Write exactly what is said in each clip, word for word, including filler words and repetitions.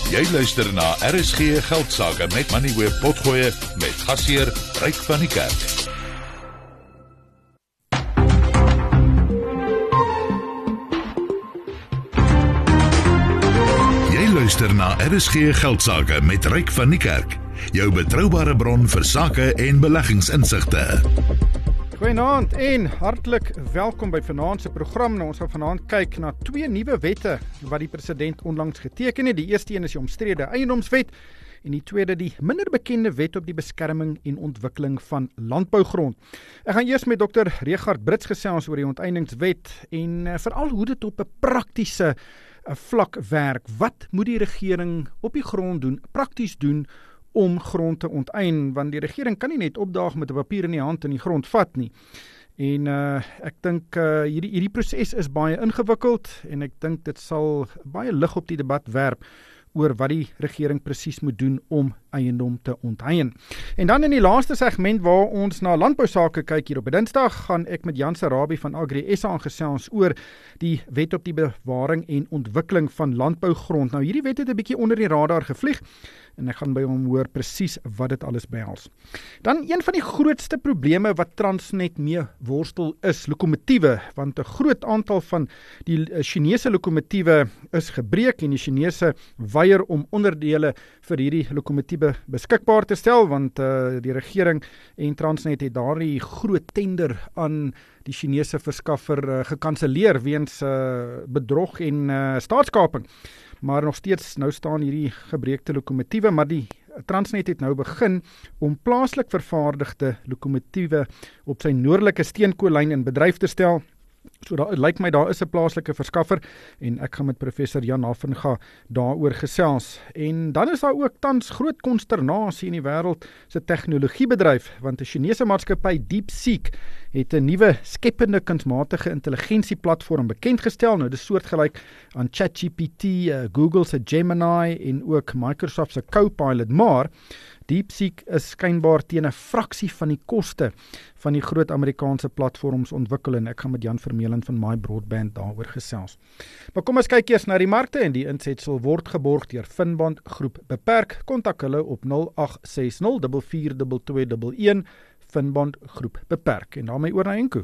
Jy luister na R S G Geldsaake met Money Web Potgoe met gasheer Ryk van die Kerk. Jy luister na R S G Geldsaake met Ryk van die Kerk, jou betroubare bron vir sake en beleggingsinsigte. Goeienaand en hartlik welkom by vanaand se program. Nou, ons gaan vanaand kyk na twee nuwe wette wat die president onlangs geteken het. Die eerste een is die omstrede eiendomswet en die tweede die minder bekende wet op die beskerming en ontwikkeling van landbougrond. Ek gaan eers met dokter Richard Brits gesels oor die onteieningswet en uh, veral hoe dit op 'n praktiese uh, vlak werk. Wat moet die regering op die grond doen, prakties doen om grond te onteien, want die regering kan nie net opdaag met 'n papier in die hand en die grond vat nie. En uh, ek dink uh, hierdie, hierdie proses is baie ingewikkeld en ek dink dit sal baie lig op die debat werp oor wat die regering presies moet doen om eiendom te onteien. En dan in die laaste segment waar ons na landbousake kyk hier op Dinsdag, gaan ek met Jan Sarabi van Agri S A aangesels oor die wet op die bewaring en ontwikkeling van landbougrond. Nou hierdie wet het 'n bietjie onder die radar gevlieg en ek gaan by hom hoor presies wat dit alles behels. Dan een van die grootste probleme wat Transnet mee worstel is lokomotiewe, want 'n groot aantal van die Chinese lokomotiewe is gebreek en die Chinese weier om onderdele vir hierdie lokomotiewe beskikbaar te stel, want uh, die regering en Transnet het daardie groot tender aan die Chinese verskaffer uh, gekanselleer weens uh, bedrog en uh, staatskaping. Maar nog steeds, nou staan hierdie gebreekte lokomotiewe, maar die Transnet het nou begin om plaaslik vervaardigde lokomotiewe op sy noordelike steenkoollyn in bedryf te stel. So daar lyk my daar is 'n plaaslike verskaffer en ek gaan met professor Jan Haffinga daaroor gesels. En dan is daar ook tans groot konsternasie in die wêreld se tegnologiebedryf, want 'n Chinese maatskappy DeepSeek het 'n nuwe skepende kunsmatige intelligensie platform bekendgestel. Nou dis soortgelyk aan ChatGPT, uh, Google se Gemini en ook Microsoft se Copilot, maar DeepSeek is skynbaar teen 'n fraksie van die koste van die groot Amerikaanse platforms ontwikkel en ek gaan met Jan Vermeulen van My Broadband daaroor gesels. Maar kom ons kyk eers na die markte en die insetsel word geborg deur Finbond Groep Beperk. Kontak hulle op nul agt ses nul vier vier twee twee een een Finbond Groep Beperk. En daarmee oor na Enko.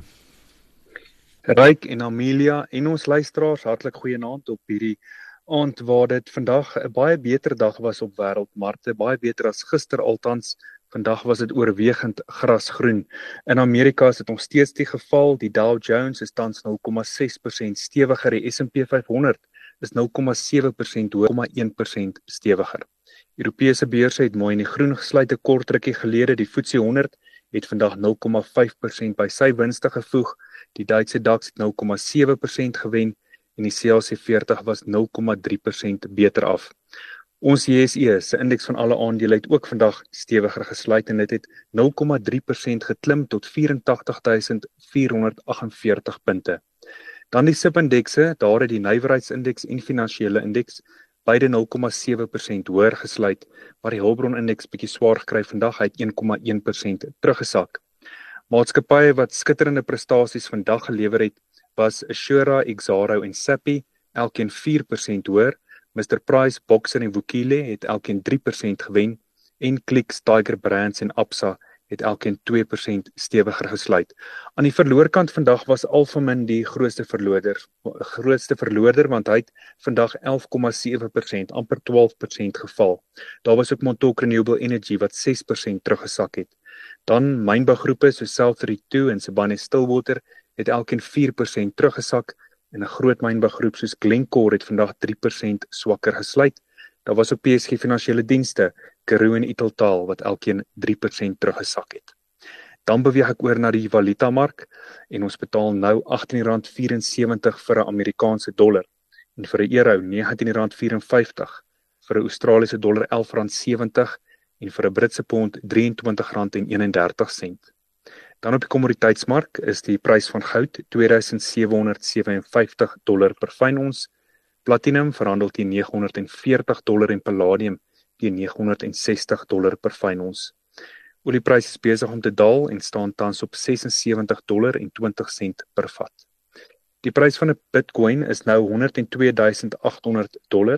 Ryk en Amelia en ons luisteraars, hartlik goeienaand op hierdie aand waar dit vandag 'n baie beter dag was op wêreldmarkte, baie beter as gister althans. Vandag was dit oorwegend grasgroen. In Amerika is dit nog steeds die geval. Die Dow Jones is tans nul komma ses persent stewiger, die S en P vyfhonderd is nul komma sewe persent hoër, nul komma een persent stewiger. Europese beurse het mooi in die groen gesluit 'n kort rukkie gelede. Die FTSE honderd het vandag nul komma vyf persent by sy winste gevoeg. Die Duitse DAX het nul komma sewe persent gewen en die C A C veertig was nul komma drie persent beter af. Ons J S E se indeks van alle aandele het ook vandag stewiger gesluit en dit het nul komma drie persent geklim tot vyf en agtig duisend vier honderd agt en veertig punte. Dan die S I P-indekse, daar het die nywerheidsindeks en finansiële indeks beide nul komma sewe persent hoër gesluit, maar die hulpbronindeks bietjie swaar gekry vandag, hy het een komma een persent teruggesak. Maatskappye wat skitterende prestasies vandag gelewer het, was Assura, Exxaro en Sappi, elkeen vier persent hoër. Mister Price, Boxer en Vukile het elkeen drie persent gewen en Clicks, Tiger Brands en Absa het elkeen twee persent stewiger gesluit. Aan die verloorkant vandag was Alphamin die grootste verloorder, grootste verloorder want hy het vandag elf komma sewe persent, amper twaalf persent geval. Daar was ook Montauk Renewable Energy wat ses persent teruggesak het. Dan mynbougroepe soos South thirty-two en Sibanye-Stillwater het elkeen vier persent teruggesak en 'n groot mynbougroep soos Glencore het vandag drie persent swakker gesluit. Daar was ook P S G Finansiële Dienste, Karoo en Italtaal wat elkeen drie persent teruggesak het. Dan beweeg ek oor na die valutamark en ons betaal nou agttien rand vyf-en-sewentig vir 'n Amerikaanse dollar en vir 'n euro negentien rand vyf-en-vyftig, vir 'n Australiese dollar elf rand sewentig en vir 'n Britse pond drieëntwintig rand eenendertig sent. Dan op die kommoditeitsmark is die prys van goud twee duisend sewe honderd sewenvyftig dollar per fyn ons, platinum verhandel teen nege honderd veertig dollar en palladium teen nege honderd sestig dollar per fyn ons. Oliepryse is besig om te daal en staan tans op ses en sewentig dollar en twintig sent per vat. Die prys van 'n Bitcoin is nou honderd en twee duisend agt honderd dollar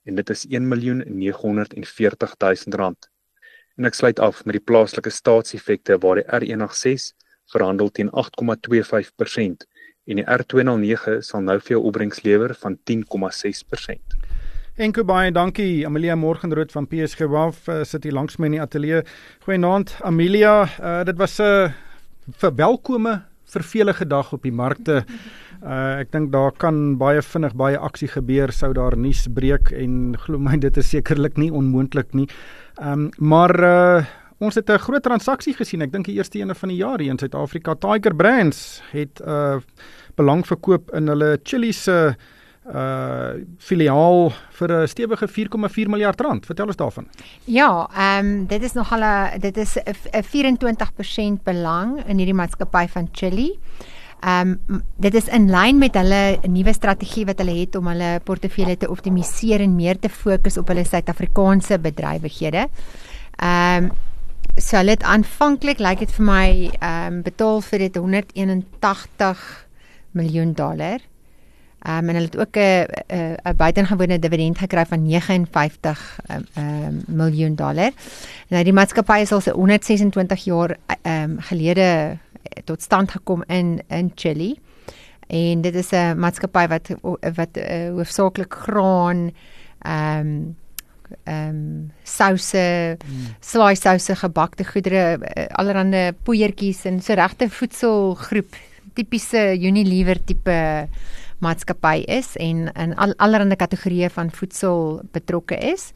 en dit is een miljoen neghonderd en veertig duisend rand. En ek sluit af met die plaaslike staatseffekte waar die R honderdses verhandel teen agt komma twee vyf persent en die R tweehonderdnege sal nou vir jou opbrengs lewer van tien komma ses persent. Enko baie dankie. Amelia Morgenrood van P S G Wealth uh, sit hier langs my in die ateljee. Goeienaand Amelia, uh, dit was 'n uh, verwelkome vervelige dag op die markte. Uh, ek dink daar kan baie vinnig baie aksie gebeur sou daar nuus breek en glo my dit is sekerlik nie onmoontlik nie. Um, maar uh, ons het 'n groot transaksie gesien. Ek dink die eerste ene van die jaar hier in Suid-Afrika. Tiger Brands het uh, belang verkoop in hulle Chili se uh, filiaal vir 'n stewige vier komma vier miljard rand. Vertel ons daarvan. Ja, ehm um, dit is nogal 'n dit is 'n vyf-en-twintig persent belang in hierdie maatskappy van Chili. Ehm um, dit is in lyn met hulle nuwe strategie wat hulle het om hulle portefeulje te optimaliseer en meer te fokus op hulle Suid-Afrikaanse bedrywighede. Ehm um, so hulle het aanvanklik lyk dit vir my ehm um, betaal vir dit honderdeenentagtig miljoen dollar. Um, en hulle het ook 'n 'n 'n buitengewone dividend gekry van vyf nege vyf um, um, miljoen dollar. Nou die maatskappy is al se honderdses-en-twintig jaar um, gelede tot stand gekom in in Chili. En dit is 'n maatskappy wat wat uh, hoofsaaklik graan, ehm um, ehm um, souse, mm. slaai souse, gebakte goedere, uh, allerlei poeiertjies en so regte voedselgroep, tipiese Unilever tipe maatskappy is en in al, allerlei kategorieë van voedsel betrokke is.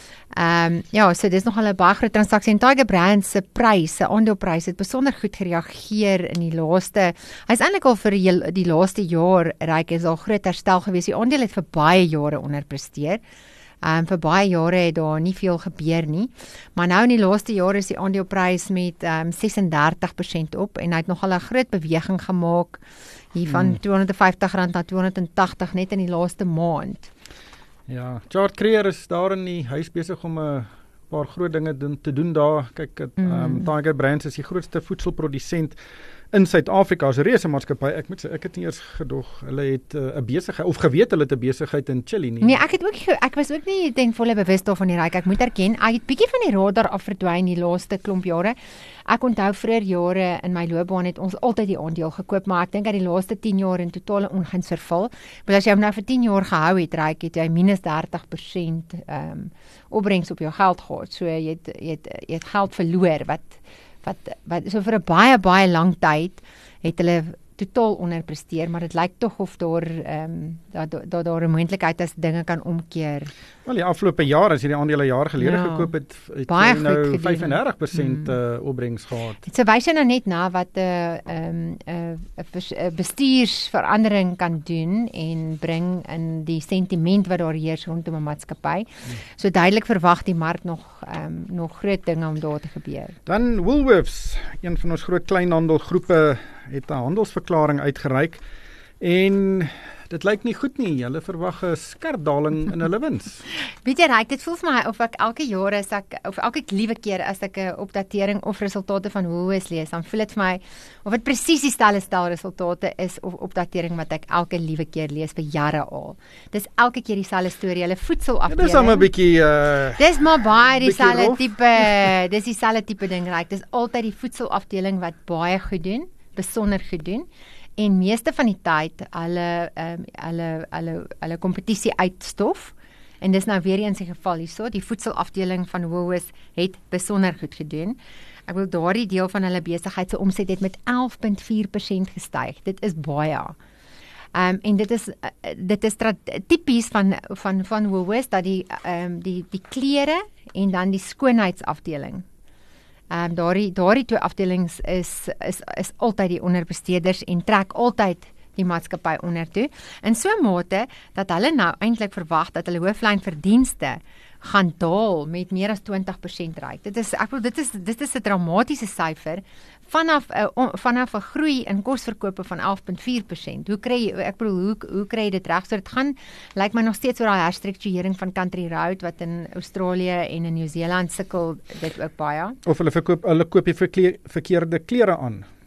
Ehm um, ja, so dis nogal 'n baie groot transaksie en Tiger Brands se prys, se aandeleprys het besonder goed gereageer in die laaste. Hy's eintlik al vir die, die laaste jaar ryk is al groot herstel gewees. Die aandeel het vir baie jare onderpresteer. Ehm um, vir baie jare het daar nie veel gebeur nie. Maar nou in die laaste jare is die aandeleprys met ehm um, ses-en-dertig persent op en hy het nogal 'n groot beweging gemaak hier van hmm. tweehonderdvyftig rand na tweehonderdagtig net in die laaste maand. Ja, Chart Creer is daar in die huis besig om 'n paar groot dinge doen, te doen daar. Kyk, mm. um, Tiger Brands is die grootste voedselprodusent in Suid-Afrika. As 'n reuse maatskappy. Ek moet sê ek het nie eers gedog hulle het 'n uh, besigheid of geweet hulle het 'n besigheid in Chili nie. Nee, ek het ook ek was ook nie ten volle bewus daarvan die ryk. Ek moet erken, ek het bietjie van die radar af verdwyn die laaste klomp jare. Ek onthou vroeër jare in my loopbaan het ons altyd die aandeel gekoop, maar ek dink dat die laaste tien jaar in totale onguns verval. Maar as jy hom nou vir tien jaar gehou het, ryk het jy minus dertig persent ehm um, opbrengs op jou geld gehad. So jy het jy het, jy het geld verloor wat wat wat so vir 'n baie baie lang tyd het hulle totaal onderpresteer, maar dit lyk tog of daar ehm um, daar daar daar 'n moontlikheid is dinge kan omkeer. Wel die afgelope jaar as jy die aandele jaar gelede ja, gekoop het, het jy nou vyf-en-dertig persent mm. uh, opbrengs gehad. Dit so wys jy nou net na wat 'n uh, ehm um, 'n uh, bestuursverandering kan doen en bring in die sentiment wat daar heers rondom 'n maatskappy. Mm. So duidelik verwag die mark nog ehm um, nog groot dinge om daar te gebeur. Dan Woolworths, een van ons groot kleinhandelgroepe, het 'n handelsverklaring uitgereik en dit lyk nie goed nie. Hulle verwag 'n skerp daling in hulle wins. Weet jy, Ryk, dit voel vir my of ek elke jaar as ek of elke liewe keer as ek 'n opdatering of resultate van Woolworths lees, dan voel dit vir my of dit presies dieselfde stel resultate is of opdatering wat ek elke liewe keer lees vir jare al. Dis elke keer dieselfde storie. Hulle voedselafdeling. Dis maar 'n bietjie uh, Dis maar baie dieselfde tipe, dis dieselfde tipe ding, Ryk. Dis altyd die voedselafdeling wat baie goed doen, besonder goed doen. En meeste van die tyd hulle um, hulle hulle hulle kompetisie uitstof. En dis nou weer eens die geval hierso. Die voedselafdeling van Woolworths het besonder goed gedoen. Ek wil daardie deel van hulle besigheid se omset het met elf komma vier persent gestyg. Dit is baie. Um, en dit is dit is tipies van van van Woolworths dat die um, die die klere en dan die skoonheidsafdeling. Ehm um, daardie daardie twee afdelings is is is altyd die onderbesteeders en trek altyd die maatskappy onder toe. In so 'n mate dat hulle nou eintlik verwag dat hulle hooflyn verdienste gaan daal met meer as twintig persent ryk. Dit is ek bedoel dit is dit is 'n dramatiese syfer vanaf 'n uh, vanaf 'n groei in kosverkope van elf komma vier persent. Hoe kry jy ek bedoel hoe hoe kry jy dit reg? So dit gaan lyk my nog steeds oor daai herstrukturering van Country Road wat in Australië en in Nieu-Seeland sukkel dit ook baie. Of hulle verkoop hulle koop die verkeerde klere aan.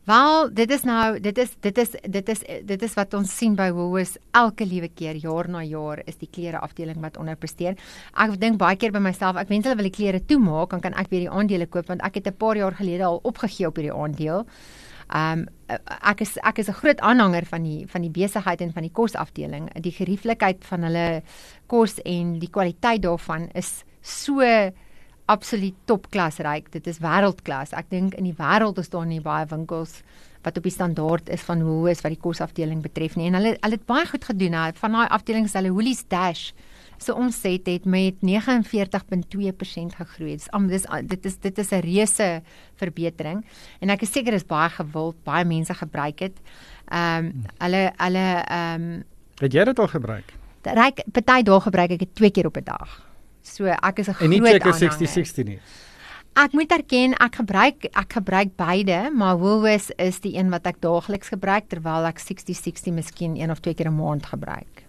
Wel, dit is nou, dit is dit is dit is dit is wat ons sien by Woolworths elke liewe keer, jaar na jaar, is die klere afdeling wat onderpresteer. Ek dink baie keer by myself, ek wens hulle wil die klere toemaak, dan kan ek weer die aandele koop, want ek het 'n paar jaar gelede al opgegee op hierdie aandeel. Um, ek is ek is 'n groot aanhanger van die van die besigheid en van die kosafdeling. Die gerieflikheid van hulle kos en die kwaliteit daarvan is so absoluut topklas ryk. Dit is wêreldklas. Ek dink in die wêreld is daar nie baie winkels wat op die standaard is van Woolworths wat die kosafdeling betref nie. En hulle hulle het baie goed gedoen. Hè. Van daai afdelings hulle Woolies Dash se omset het met negenenveertig komma twee persent gegroei. Dis dis dit is dit is 'n reuse verbetering en ek is seker is baie gewild, baie mense gebruik dit. Ehm um, hulle hulle ehm um, Het jy dit al gebruik? Ryk party dae gebruik ek dit twee keer op 'n dag. So ek is 'n groot En nie seker aanhanger. sestig sestig nie. Ek moet erken ek gebruik ek gebruik beide, maar Woolworths is die een wat ek daagliks gebruik terwyl ek sestig sestig miskien een of twee keer 'n maand gebruik.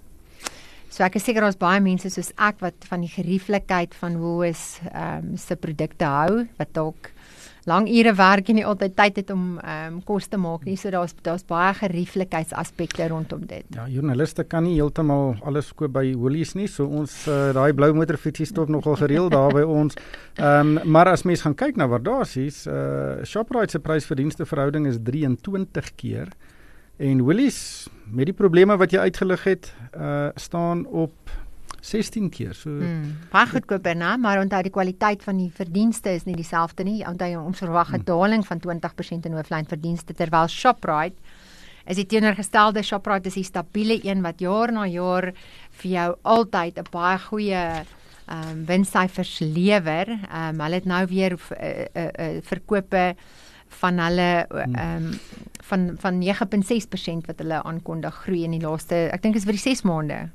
So ek is seker daar's baie mense soos ek wat van die gerieflikheid van Woolworths um, se produkte hou, wat dalk lang ure werk en nie altyd tyd het om um, kos te maak nie. So daar's daar's baie gerieflikheidsaspekte rondom dit. Ja, joernaliste kan nie heeltemal alles koop by Woolies nie, so ons uh, daai blou motorfietsie stop nogal gereeld daar by ons. Um, maar as mens gaan kyk na waardasies, uh, Shoprite se prys-verdienste verhouding is drieëntwintig keer. En Woolies, met die probleme wat jy uitgelig het, uh, staan op sestien keer. So mm, baie goedkoper, né? Maar onthou die kwaliteit van die verdienste is nie dieselfde nie. Onthou ons verwag 'n daling van twintig persent in hooflynverdienste, terwyl Shoprite is die teenoorgestelde. Shoprite is die stabiele een wat jaar na jaar vir jou altyd 'n baie goeie um, winssyfers lewer. Um, hulle het nou weer uh, uh, uh, verkope van hulle um, van van nege komma ses persent wat hulle aankondig groei in die laaste, ek dink is vir die ses maande.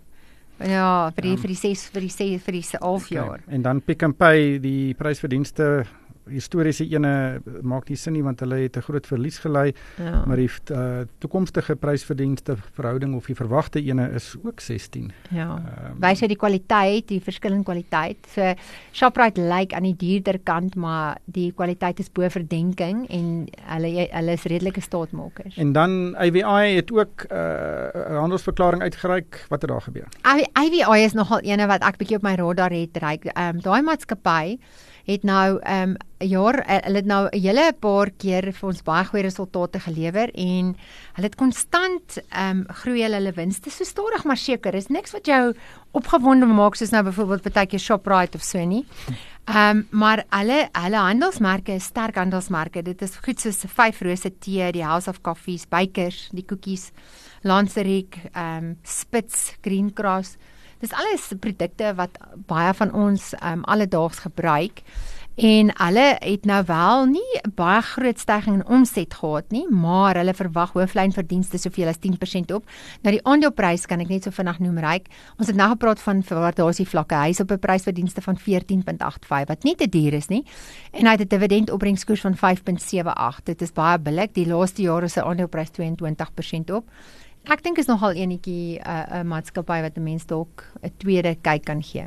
Ja, vir die vir die ses vir die ses vir die half jaar. En dan Pick n Pay, die prysverdienste historiese ene maak nie sin nie want hulle het 'n groot verlies gelei, Ja. maar die uh, toekomstige prysverdienste verhouding of die verwagte ene is ook sestien. Ja. Um, Wys jy die kwaliteit, die verskillende kwaliteit. So Shoprite lyk aan die duurder kant, maar die kwaliteit is bo verdenking en hulle hulle is redelike staatmakers. En dan A V I het ook 'n uh, handelsverklaring uitgereik. Wat het daar gebeur? A V I is nogal ene wat ek bietjie op my radar het reik. Ehm um, daai maatskappy het nou ehm um, 'n jaar hulle het nou 'n hele paar keer vir ons baie goeie resultate gelewer en hulle het konstant ehm um, groei hulle hulle winste so stadig maar seker. Is niks wat jou opgewonde maak soos nou byvoorbeeld partykeer Shoprite of so nie. Ehm um, maar hulle hulle handelsmerke is sterk handelsmerke. Dit is goed soos Vyf Rose tee, die House of Coffees, Bakers, die koekies, Lancerik, ehm um, Spitz, Green Cross. Dis alles produkte wat baie van ons um, alledaags gebruik en hulle het nou wel nie baie groot stygings in omset gehad nie, maar hulle verwag hooflynverdienste soveel as tien persent op. Nou die aandeleprys kan ek net so vinnig noem ryk. Ons het nou gepraat van waardasievlakke. Hy is op 'n prysverdienste van veertien komma agt vyf wat nie te duur is nie. En hy het 'n dividendopbrengskoers van vyf komma sewe agt. Dit is baie billik. Die laaste jaar is sy aandeleprys tweeëntwintig persent op. Ek dink is nogal enetjie 'n uh, 'n maatskappy wat 'n mens dalk 'n tweede kyk kan gee.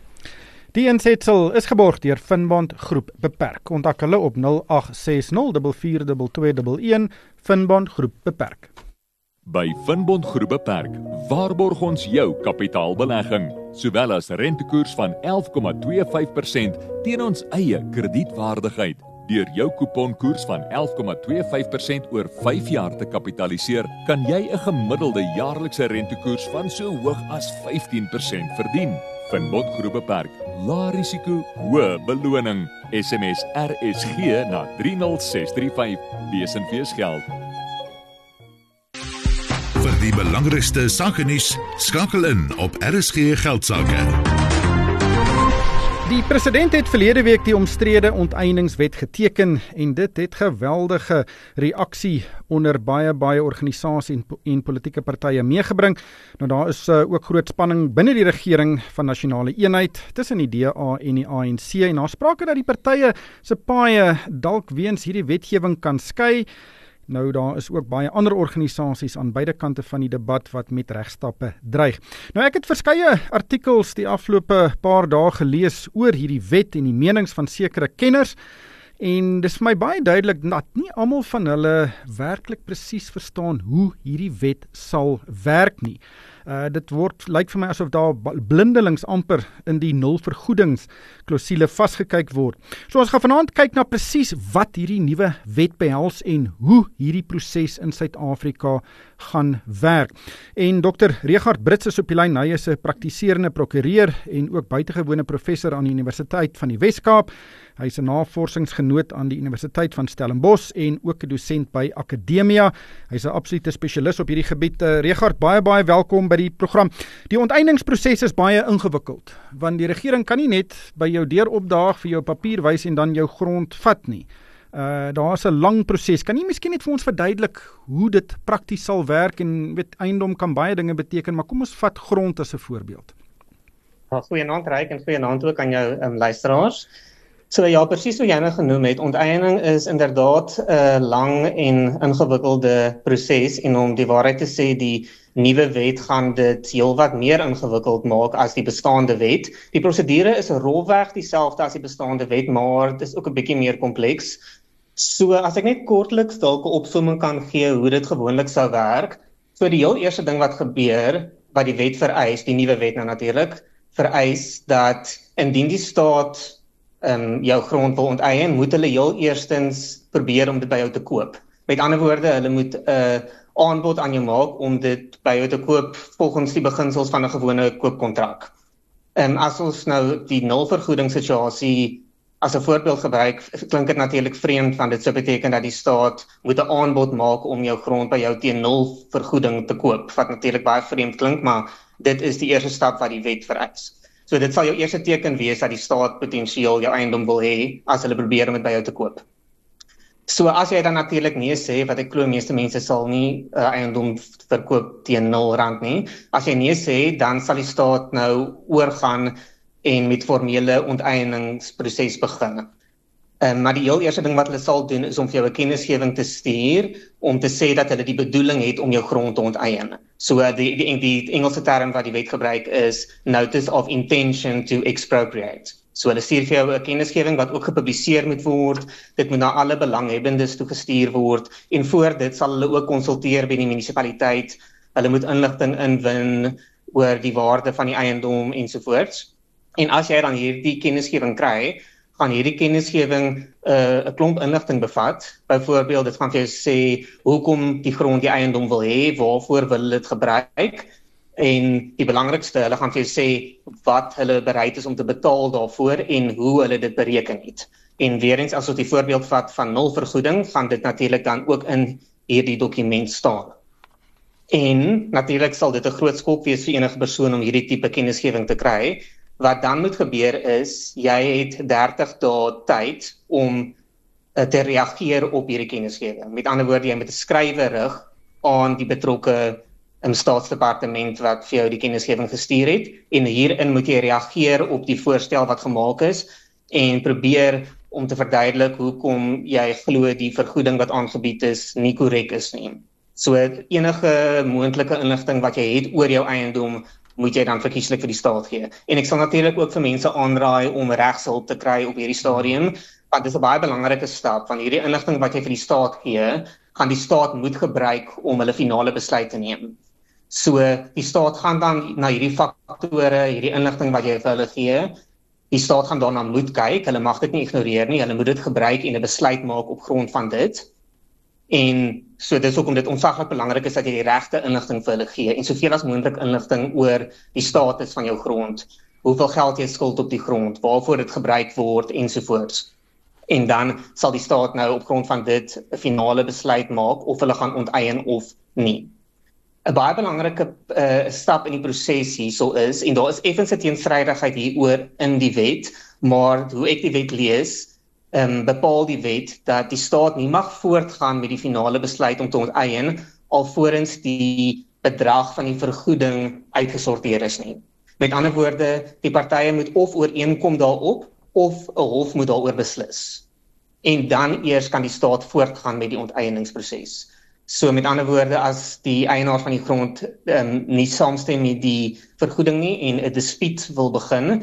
Die insetsel is geborg deur Finbond Groep Beperk. Kontak hulle op nul agt ses nul vier vier twee twee een Finbond Groep Beperk. By Finbond Groep Beperk waarborg ons jou kapitaalbelegging, sowel as rentekoers van elf komma twee vyf persent teen ons eie kredietwaardigheid. Deur jou kuponkoers van elf komma twee vyf persent oor vyf jaar te kapitaliseer, kan jy 'n gemiddelde jaarlikse rentekoers van so hoog as vyftien persent verdien. Finbond Groep Beperk, lae risiko, hoë beloning. S M S R S G na drie nul ses drie vyf. Lees en wees geld. Vir die belangrikste sakenuus, skakel in op R S G Geldsaake. Die president het verlede week die omstrede onteieningswet geteken en dit het geweldige reaksie onder baie baie organisasies en, en politieke partye meegebring. Nou daar is uh, ook groot spanning binne die regering van nasionale eenheid tussen die D A en die A N C en daar sprake dat die partye se paaie dalk weens hierdie wetgewing kan skei. Nou daar is ook baie ander organisasies aan beide kante van die debat wat met regstappe dreig. Nou ek het verskeie artikels die afgelope paar dae gelees oor hierdie wet en die menings van sekere kenners En dis vir my baie duidelik dat nie almal van hulle werklik presies verstaan hoe hierdie wet sal werk nie. Uh, dit word, lyk vir my asof daar blindelings amper in die nulvergoedingsklausule vasgekyk word. So ons gaan vanaand kyk na presies wat hierdie nuwe wet behels en hoe hierdie proses in Suid-Afrika gaan werk. En dokter Richard Brits is op die lyn. Hy is 'n praktiserende prokureur en ook buitengewone professor aan die Universiteit van die Wes-Kaap. Hy is 'n navorsingsgenoot aan die Universiteit van Stellenbosch en ook 'n dosent by Akademia. Hy is 'n absolute spesialis op hierdie gebied. Uh, Richard, baie baie welkom by die program. Die onteieningsproses is baie ingewikkeld, want die regering kan nie net by jou deur opdaag vir jou papier wys en dan jou grond vat nie. Uh, daar is 'n lang proses. Kan jy miskien net vir ons verduidelik hoe dit prakties sal werk? En weet, eiendom kan baie dinge beteken, maar kom ons vat grond as 'n voorbeeld. Goeienaand Ryk en goeienaand ook aan jou um, luisteraars. So ja, presies wat jy nou genoem het, onteiening is inderdaad 'n uh, lang en ingewikkelde proses en om die waarheid te sê, die nuwe wet gaan dit heelwat meer ingewikkeld maak as die bestaande wet. Die prosedure is rolweg dieselfde as die bestaande wet, maar dit is ook 'n bietjie meer kompleks. So as ek net kortliks dalk 'n opsomming kan gee hoe dit gewoonlik sou werk. So die heel eerste ding wat gebeur, wat die wet vereis, die nuwe wet nou natuurlik, vereis dat indien die staat Um, jou grond wil onteien, moet hulle heel eerstens probeer om dit by jou te koop. Met ander woorde, hulle moet 'n uh, aanbod aan jou maak om dit by jou te koop volgens die beginsels van 'n gewone koopkontrak. Um, as ons nou die nulvergoedingssituasie as 'n voorbeeld gebruik, klink dit natuurlik vreemd, want dit sou beteken dat die staat moet 'n aanbod maak om jou grond by jou teen nul vergoeding te koop, wat natuurlik baie vreemd klink, maar dit is die eerste stap wat die wet vereis. So dit sal jou eerste teken wees dat die staat potensieel jou eiendom wil hê as hulle probeer om dit by jou te koop. So as jy dan natuurlik nee sê, wat ek glo meeste mense sal nie uh, eiendom verkoop teen nul rand nie. As jy nee sê, dan sal die staat nou oorgaan en met formele onteieningsproses begin. Um, maar die heel eerste ding wat hulle sal doen is om vir jou 'n kennisgewing te stuur om te sê dat hulle die bedoeling het om jou grond te onteien. So die, die, die Engelse term wat die wet gebruik is Notice of Intention to Expropriate. So hulle stuur vir jou 'n kennisgewing wat ook gepubliseer moet word. Dit moet na alle belanghebbendes toegestuur word en voor dit sal hulle ook konsulteer by die munisipaliteit. Hulle moet inligting inwin oor die waarde van die eiendom ensovoorts. En as jy dan hierdie kennisgewing kry, gaan hierdie kennisgewing 'n uh, klomp inligting bevat. Byvoorbeeld, dit gaan vir jou sê hoekom die grond die eiendom wil hê, waarvoor wil hulle dit gebruik, en die belangrikste, hulle gaan vir jou sê wat hulle bereid is om te betaal daarvoor en hoe hulle dit bereken het. En weer eens, as ons die voorbeeld vat van nulvergoeding, gaan dit natuurlik dan ook in hierdie dokument staan. En natuurlik sal dit 'n groot skok wees vir enige persoon om hierdie tipe kennisgewing te kry. Wat dan moet gebeur is, jy het dertig dae tyd om uh, te reageer op hierdie kennisgewing. Met ander woorde, jy moet 'n skrywe rig aan die betrokke um, staatsdepartement wat vir jou die kennisgewing gestuur het, en hierin moet jy reageer op die voorstel wat gemaak is, en probeer om te verduidelik hoekom jy glo die vergoeding wat aangebied is nie korrek is nie. So enige moontlike inligting wat jy het oor jou eiendom, moet jy dan verkieslik vir die staat gee. En ek sal natuurlik ook vir mense aanraai om regshulp te kry op hierdie stadium, want dit is 'n baie belangrike stap, want hierdie inligting wat jy vir die staat gee, gaan die staat moet gebruik om hulle finale besluit te neem. So die staat gaan dan na hierdie faktore, hierdie inligting wat jy vir hulle gee, die staat gaan daarna moet kyk, hulle mag dit nie ignoreer nie, hulle moet dit gebruik en 'n besluit maak op grond van dit. En so dis hoekom dit ontsaglik belangrik is dat jy die regte inligting vir hulle gee en soveel as moontlik inligting oor die status van jou grond, hoeveel geld jy skuld op die grond, waarvoor dit gebruik word ensovoorts. En dan sal die staat nou op grond van dit 'n finale besluit maak of hulle gaan onteien of nie. 'n Baie belangrike uh, stap in die proses hierso is, en daar is effens 'n teenstrydigheid hieroor in die wet, maar hoe ek die wet lees, Um, bepaal die wet dat die staat nie mag voortgaan met die finale besluit om te onteien alvorens die bedrag van die vergoeding uitgesorteer is nie. Met ander woorde, die partye moet of ooreenkom daarop of 'n hof moet daaroor beslis. En dan eers kan die staat voortgaan met die onteieningsproses. So met ander woorde, as die eienaar van die grond um, nie saamstem met die vergoeding nie en 'n dispuut wil begin,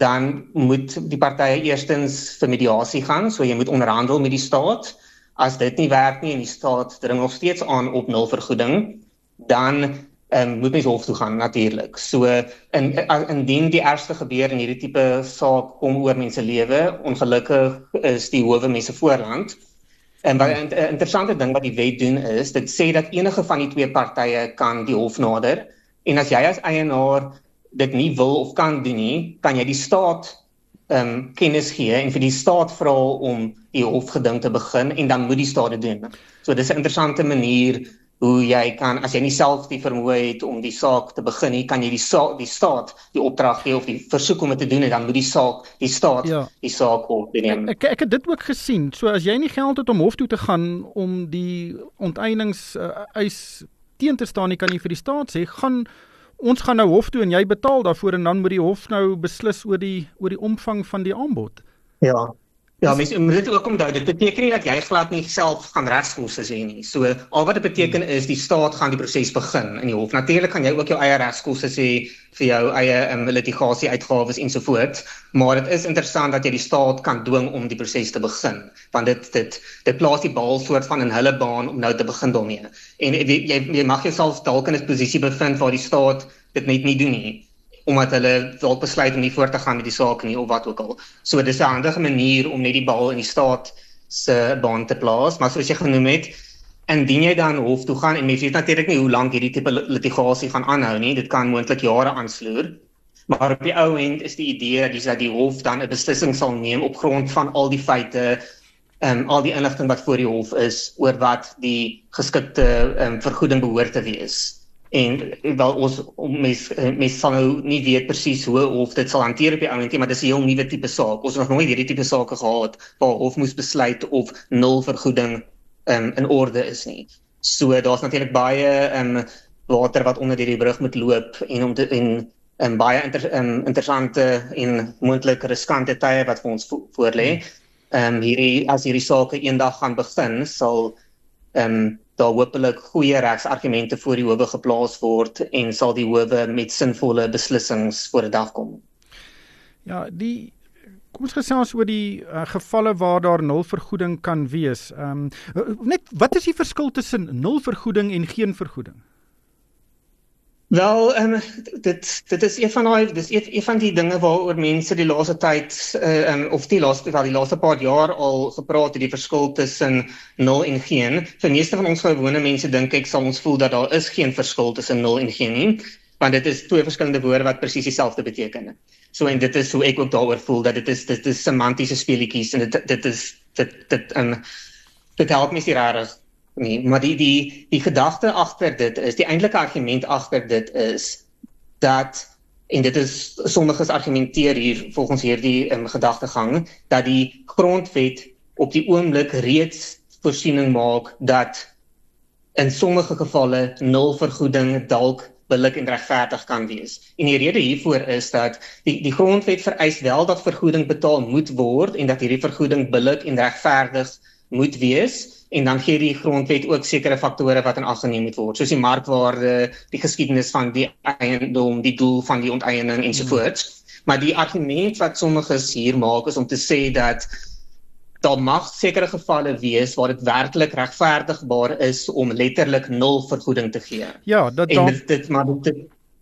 dan moet die partye eerstens vir mediasie gaan, so jy moet onderhandel met die staat. As dit nie werk nie en die staat dring nog steeds aan op nul vergoeding, dan um, moet mens hof toe gaan natuurlik. So in, indien die ergste gebeur in hierdie tipe saak kom oor mense lewe, ongelukkig is die howe mense voorland. En wat 'n interessante ding wat die wet doen is, dit sê dat enige van die twee partye kan die hof nader, en as jy as eienaar dit nie wil of kan doen nie, kan jy die staat um, kennis gee en vir die staat vra om die hofgeding te begin en dan moet die staat dit doen. So dis 'n interessante manier hoe jy kan, as jy nie self die vermoë het om die saak te begin nie, kan jy die, sa die staat die opdrag gee of die versoek om dit te doen en dan moet die saak, die staat ja. die saak opneem. Ek, ek het dit ook gesien, so as jy nie geld het om hof toe te gaan om die onteieningseis uh, teen te staan, nie kan jy vir die staat sê, gaan ons gaan nou hof toe en jy betaal daarvoor en dan moet die hof nou beslis oor die oor die omvang van die aanbod. Ja. Ja, mens moet dit ook onthou, dit beteken nie dat jy glad nie self gaan regskoste sê nie. So al wat dit beteken is die staat gaan die proses begin in die hof. Natuurlik gaan jy ook jou eie regskoste sê vir jou eie um, litigasie uitgawes ensovoorts, maar dit is interessant dat jy die staat kan dwing om die proses te begin, want dit dit dit plaas die bal soort van in hulle baan om nou te begin daarmee. En jy jy mag jouself dalk in 'n posisie bevind waar die staat dit net nie doen nie, omdat hulle dalk besluit om nie voort te gaan met die saak nie of wat ook al. So dis 'n handige manier om net die bal in die staat se baan te plaas, maar soos jy genoem het, indien jy dan hof toe gaan en mens weet natuurlik nie hoe lank hierdie tipe litigasie gaan aanhou nie, dit kan moontlik jare aansloer. Maar op die ou end is die idee dis dat die hof dan 'n beslissing sal neem op grond van al die feite, um, al die inligting wat voor die hof is oor wat die geskikte um, vergoeding behoort te wees. En wel ons mens mens sal nou nie weet presies hoe hof dit sal hanteer op die ouend nie, maar dis 'n heel nuwe tipe saak. Ons het nog nooit hierdie tipe sake gehad waar hof moes besluit of nul vergoeding um, in orde is nie. So daar's natuurlik baie um, water wat onder die brug moet loop en om te en um, baie inter, um, interessante en moontlik riskante tye wat vir ons vo voor lê. Um, hierdie as hierdie sake eendag gaan begin, sal um, daar hopelik goeie regsargumente voor die howe geplaas word en sal die howe met sinvolle beslissings voor die dag kom. Ja, die kom ons gesels oor die uh, gevalle waar daar nul vergoeding kan wees. Um, net wat is die verskil tussen nul vergoeding en geen vergoeding? Wel, um, dit dit is een van daai dis een, een van die dinge waaroor mense die laaste tyd uh, um, of die laaste wel die laaste paar jaar al gepraat het, die verskil tussen nul en geen. Vir meeste van ons gewone mense dink ek sal ons voel dat daar is geen verskil tussen nul en geen nie, want dit is twee verskillende woorde wat presies dieselfde beteken. So en dit is hoe ek ook daaroor voel dat dit is dit is semantiese speletjies en dit dit is dit dit um, dit help mens nie regtig. Nee, maar die die die gedagte agter dit is, die eintlike argument agter dit is dat, en dit is sommiges argumenteer hier volgens hierdie um, gedagtegang, dat die grondwet op die oomblik reeds voorsiening maak dat in sommige gevalle nul vergoeding dalk billik en regverdig kan wees. En die rede hiervoor is dat die die grondwet vereis wel dat vergoeding betaal moet word en dat hierdie vergoeding billik en regverdig moet wees. En dan gee die grondwet ook sekere faktore wat in ag geneem moet word, soos die markwaarde, die geskiedenis van die eiendom, die doel van die onteiening ensovoorts. Hmm. Maar die argument wat sommiges hier maak is om te sê dat daar mag sekere gevalle wees waar dit werklik regverdigbaar is om letterlik nul vergoeding te gee. Ja, dat en dit, dit maar dit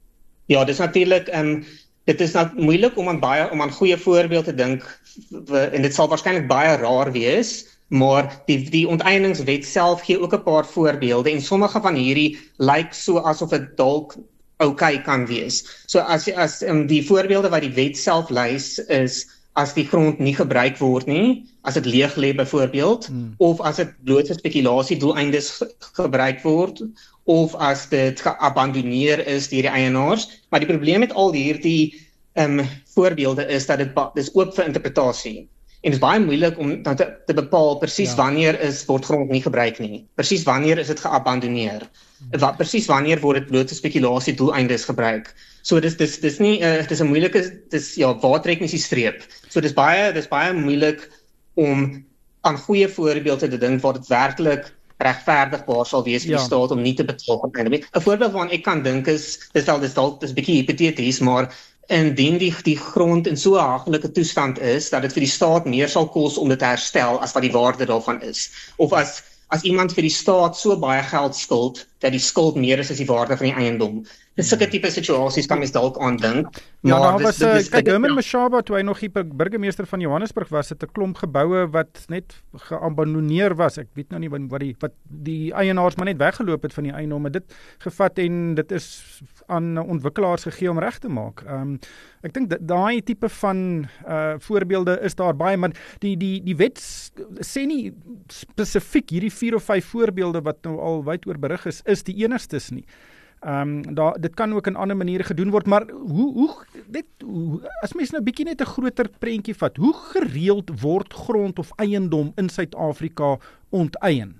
ja, dis natuurlik um, dit is nou moeilik om aan baie om aan goeie voorbeelde te dink en dit sal waarskynlik baie raar wees. Maar die, die onteieningswet self gee ook 'n paar voorbeelde en sommige van hierdie lyk so asof dit dalk oukei kan wees. So as as um, die voorbeelde wat die wet self lys is as die grond nie gebruik word nie, as dit leeg lê byvoorbeeld, hmm. of as dit bloot vir spekulasie doeleindes ge gebruik word, of as dit geabandoneer is deur die eienaars. Maar die probleem met al hierdie um, voorbeelde is dat dit dis oop vir interpretasie. En dit is baie moeilik om dan te, te bepaal presies ja. wanneer is word grond nie gebruik nie. Presies wanneer is dit geabandoneer. Hmm. Wat presies wanneer word dit bloot vir spekulasie doeleindes gebruik. So dis dis dis nie uh, dis 'n moeilike dis ja, waar trek mens die streep. So dis baie dis baie moeilik om aan goeie voorbeelde te dink waar dit werklik regverdigbaar sal wees vir ja. die staat om nie te betaal. 'n Voorbeeld waaraan ek kan dink is dis wel dis dalk dis 'n bietjie hipoteties, maar indien die, die grond in so 'n haglike toestand is, dat dit vir die staat meer sal kos om dit te herstel as wat die waarde daarvan is. Of as as iemand vir die staat so baie geld skuld, dat die skuld meer is as die waarde van die eiendom. Dis sulke tipe situasies kan mens dalk aandink. Ja, daar was, uh, kyk, Herman Mashaba, toe hy nog die burgemeester van Johannesburg was, het 'n klomp geboue wat net geabandoneer was. Ek weet nou nie wat die, wat die eienaars maar net weggeloop het van die eiendom, het dit gevat en dit is aan ontwikkelaars gegee om reg te maak. Um, ek dink daai tipe van uh, voorbeelde is daar baie, maar die, die, die wet sê nie spesifiek hierdie vier of vyf voorbeelde wat nou al wyd oor berig is, is die enigstes nie. Um, daar, dit kan ook in ander maniere gedoen word, maar hoe, hoe, dit, hoe as mens nou bietjie net 'n groter prentjie vat, hoe gereeld word grond of eiendom in Suid-Afrika onteien?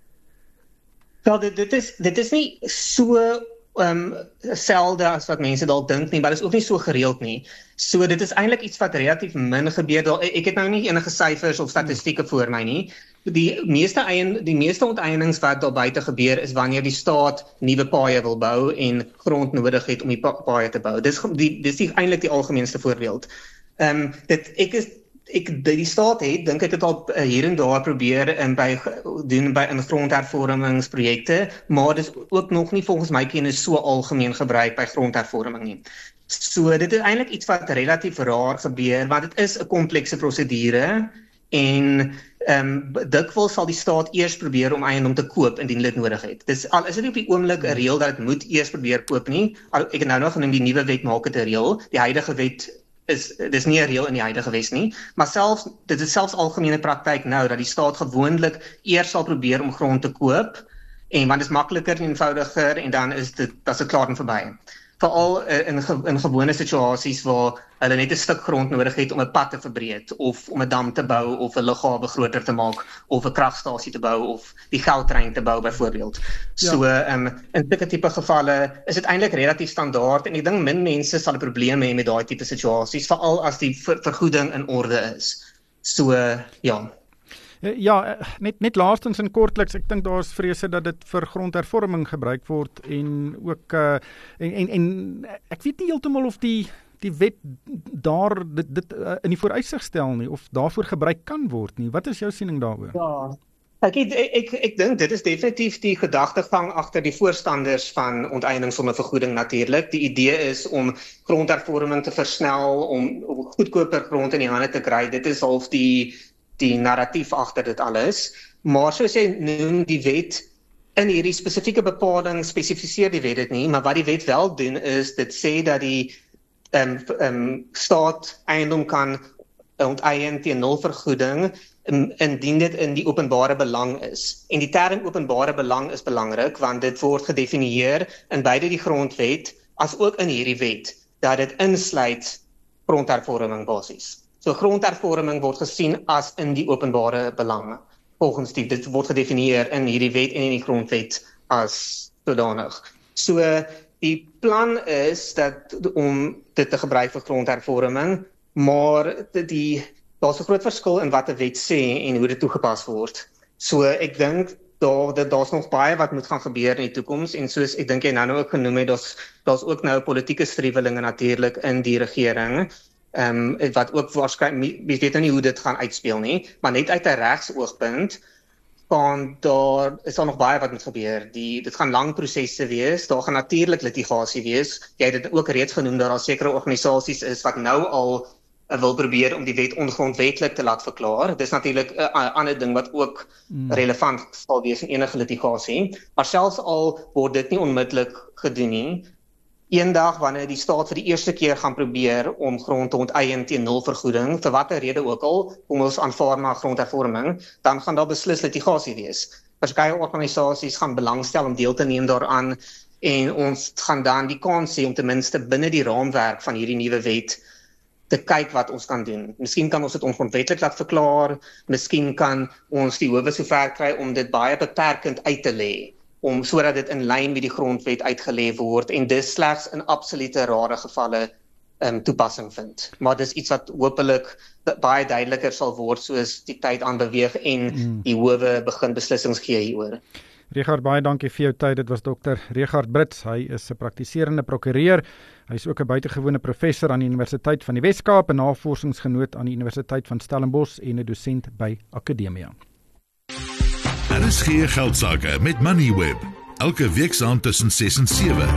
Wel, dit, dit, is, dit is nie so um, selde as wat mense dalk dink nie, maar dit is ook nie so gereeld nie. So dit is eintlik iets wat relatief min gebeur. Ek het nou nie enige syfers of statistieke voor my nie. Die meeste eien, die meeste onteieninge wat daar buite gebeur is wanneer die staat nuwe paaie wil bou en grond nodig het om die pa paaie te bou. Dis die dis die eintlik die algemeenste voorbeeld. Ehm um, dit ek is ek die staat het dink ek het al hier en daar probeer en by doen by in grondhervormingsprojekte, maar dis ook nog nie volgens my kennis so algemeen gebruik by grondhervorming nie. So dit is eintlik iets wat relatief raar gebeur, want dit is 'n komplekse prosedure. En um, dikwels sal die staat eers probeer om eiendom te koop indien dit nodig het. Dis al is dit op die oomblik 'n reël dat dit moet eers probeer koop nie. Al, ek het nou nog genoem die nuwe wet maak dit 'n reël. Die huidige wet is dis nie 'n reël in die huidige wet nie, maar selfs dit is selfs algemene praktyk nou dat die staat gewoonlik eers sal probeer om grond te koop en want dit is makliker en eenvoudiger en dan is dit dan is dit klaar en verby. Veral in, in gewone situasies waar hulle net 'n stuk grond nodig het om 'n pad te verbreek of om 'n dam te bou of 'n lughawe groter te maak of 'n kragstasie te bou of die goudtrein te bou byvoorbeeld. Ja. So um, in sulke tipe gevalle is dit eintlik relatief standaard en ek dink min mense sal 'n probleem hê met daai tipe situasies, veral as die ver vergoeding in orde is. So ja. Ja, net net laastens en kortliks, ek dink daar's vrese dat dit vir grondhervorming gebruik word en ook uh, en, en en ek weet nie heeltemal of die die wet daar dit dit uh, in die vooruitsig stel nie of daarvoor gebruik kan word nie. Wat is jou siening daaroor? Ja. Ek ek ek, ek dink dit is definitief die gedagtegang agter die voorstanders van onteiening sonder vergoeding natuurlik. Die idee is om grondhervorming te versnel, om, om goedkoper grond in die hande te kry. Dit is half die die narratief agter dit alles, maar soos jy noem die wet in hierdie spesifieke bepaling spesifiseer die wet dit nie, maar wat die wet wel doen is dit sê dat die um, um, staat eiendom kan onteien teen nul vergoeding um, indien dit in die openbare belang is. En die term openbare belang is belangrik want dit word gedefinieer in beide die grondwet as ook in hierdie wet dat dit insluit grondhervorming basies. So grondhervorming word gesien as in die openbare belang. Volgens die, dit word gedefinieer in hierdie wet en in die grondwet as sodanig. So die plan is dat om dit te gebruik vir grondhervorming, maar die daar's 'n groot verskil in wat 'n wet sê en hoe dit toegepas word. So ek dink daar dat daar's nog baie wat moet gaan gebeur in die toekoms en soos ek dink jy nou ook genoem het, daar's daar's ook nou politieke striwelinge natuurlik in die regering. Ehm um, wat ook waarskynlik mens weet nou nie hoe dit gaan uitspeel nie, maar net uit 'n regsoogpunt gaan daar is daar nog baie wat moet gebeur. Die dit gaan lang prosesse wees. Daar gaan natuurlik litigasie wees. Jy het dit ook reeds genoem dat daar sekere organisasies is wat nou al uh, wil probeer om die wet ongrondwetlik te laat verklaar. Dis natuurlik 'n uh, ander ding wat ook mm. relevant sal wees in enige litigasie. Maar selfs al word dit nie onmiddellik gedoen nie, eendag wanneer die staat vir die eerste keer gaan probeer om grond te onteien teen nul vergoeding, vir watter rede ook al, kom ons aanvaar maar grondhervorming, dan gaan daar beslis litigasie wees. Verskeie organisasies gaan belangstel om deel te neem daaraan en ons gaan dan die kans hê om ten minste binne die raamwerk van hierdie nuwe wet te kyk wat ons kan doen. Miskien kan ons dit ongrondwetlik laat verklaar, miskien kan ons die howe sover kry om dit baie beperkend uit te lê, om sodat dit in lyn met die grondwet uitgelê word en dis slegs in absolute rare gevalle um, toepassing vind. Maar dis iets wat hopelik baie duideliker sal word soos die tyd aanbeweeg en mm. die howe begin beslissings gee hieroor. Richard, baie dankie vir jou tyd. Dit was dokter Richard Brits. Hy is 'n praktiserende prokureur. Hy is ook 'n buitengewone professor aan die Universiteit van die Wes-Kaap, 'n navorsingsgenoot aan die Universiteit van Stellenbosch en 'n dosent by Akademia. R S G Geldsaake met Moneyweb. Elke week saam tussen ses en sewe.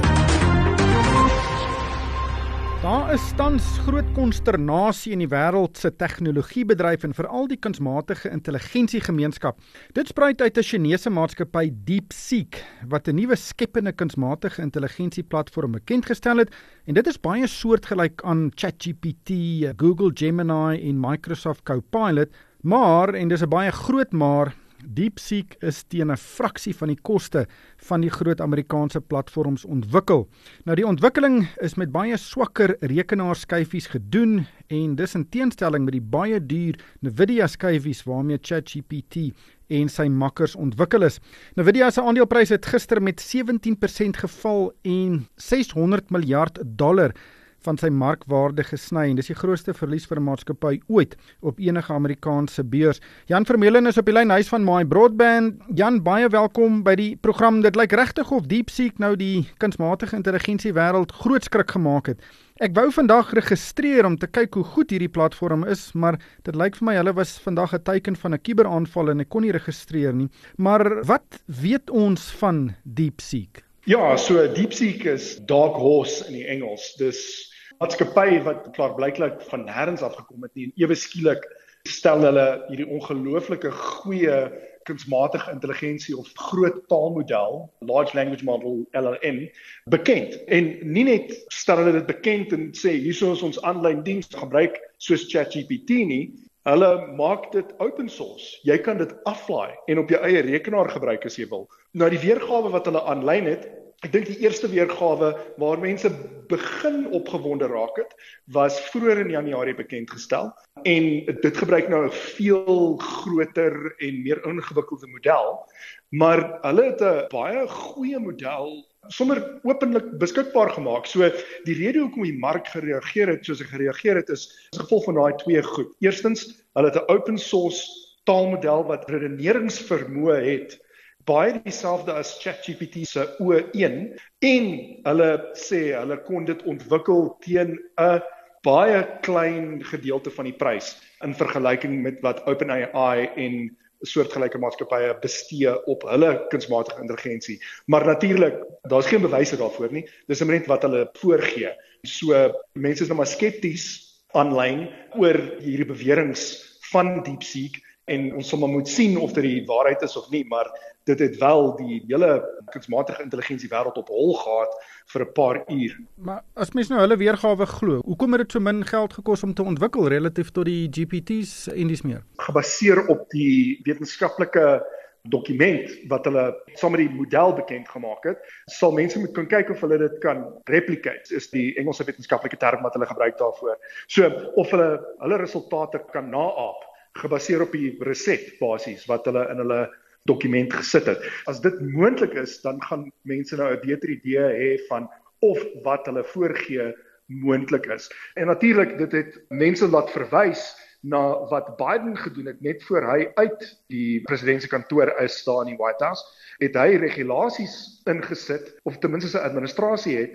Daar is tans groot konsternasie in die wêreld se tegnologiebedryf en veral die kunsmatige intelligensiegemeenskap. Dit spruit uit 'n Chinese maatskappy DeepSeek wat 'n nuwe skepende kunsmatige intelligensieplatform bekend gestel het en dit is baie soortgelyk aan ChatGPT, Google Gemini en Microsoft Copilot, maar en dis 'n baie groot maar DeepSeek is teen 'n fraksie van die koste van die groot Amerikaanse platforms ontwikkel. Nou die ontwikkeling is met baie swakker rekenaarskyfies gedoen en dis in teenstelling met die baie duur Nvidia skyfies waarmee ChatGPT en sy makkers ontwikkel is. Nvidia se aandeleprys het gister met sewentien persent geval en ses honderd miljard dollar van sy markwaarde gesny en dis die grootste verlies vir 'n maatskappy ooit op enige Amerikaanse beurs. Jan Vermeulen is op die lyn, hy is van My Broadband. Jan, baie welkom by die program. Dit lyk regtig of DeepSeek nou die kunsmatige intelligensie wêreld groot skrik gemaak het. Ek wou vandag registreer om te kyk hoe goed hierdie platform is, maar dit lyk vir my hulle was vandag 'n teiken van 'n kuberaanval en ek kon nie registreer nie. Maar wat weet ons van DeepSeek? Ja, so DeepSeek is Dark Horse in die Engels. Dis maatskappy wat klaarblyklik van nêrens af gekom het nie en ewe skielik stel hulle hierdie ongelooflike goeie kunsmatige intelligensie of groot taalmodel, large language model L L M, bekend. En nie net stel hulle dit bekend en sê hier is ons aanlyn diens gebruik soos ChatGPT nie, hulle maak dit open source. Jy kan dit aflaai en op jou eie rekenaar gebruik as jy wil. Nou die weergawe wat hulle aanlyn het, ek dink die eerste weergawe waar mense begin opgewonde raak het, was vroeër in Januarie bekend gestel en dit gebruik nou 'n veel groter en meer ingewikkelde model, maar hulle het 'n baie goeie model sommer openlik beskikbaar gemaak. So die rede hoekom die mark gereageer het soos hy gereageer het is as gevolg van daai twee goed. Eerstens, hulle het 'n open source taalmodel wat redeneringsvermoë het, baie dieselfde as ChatGPT se O een en hulle sê hulle kon dit ontwikkel teen 'n baie klein gedeelte van die prys in vergelyking met wat OpenAI en soortgelyke maatskappye bestee op hulle kunsmatige intelligensie. Maar natuurlik, daar's geen bewyse daarvoor nie. Dis net wat hulle voorgee. So mense is nou maar skepties aanlyn oor hierdie beweringe van DeepSeek en ons sal maar moet sien of dit die waarheid is of nie, maar dit het wel die hele kunsmatige intelligensie wêreld op hol gehad vir 'n paar uur. Maar as mens nou hulle weergawe glo, hoekom het dit so min geld gekos om te ontwikkel relatief tot die G P T's en dis meer? Gebaseer op die wetenskaplike dokument wat hulle saam met die model bekend gemaak het, sal mense moet kan kyk of hulle dit kan replicate, is die Engelse wetenskaplike term wat hulle gebruik daarvoor. So of hulle hulle resultate kan naaap, gebaseer op die resept basies wat hulle in hulle dokument gesit het. As dit moontlik is, dan gaan mense nou 'n beter idee hê van of wat hulle voorgee moontlik is. En natuurlik, dit het mense laat verwys na wat Biden gedoen het net voor hy uit die presidentskantoor is daar in die White House, het hy regulasies ingesit, of ten minste sy administrasie het,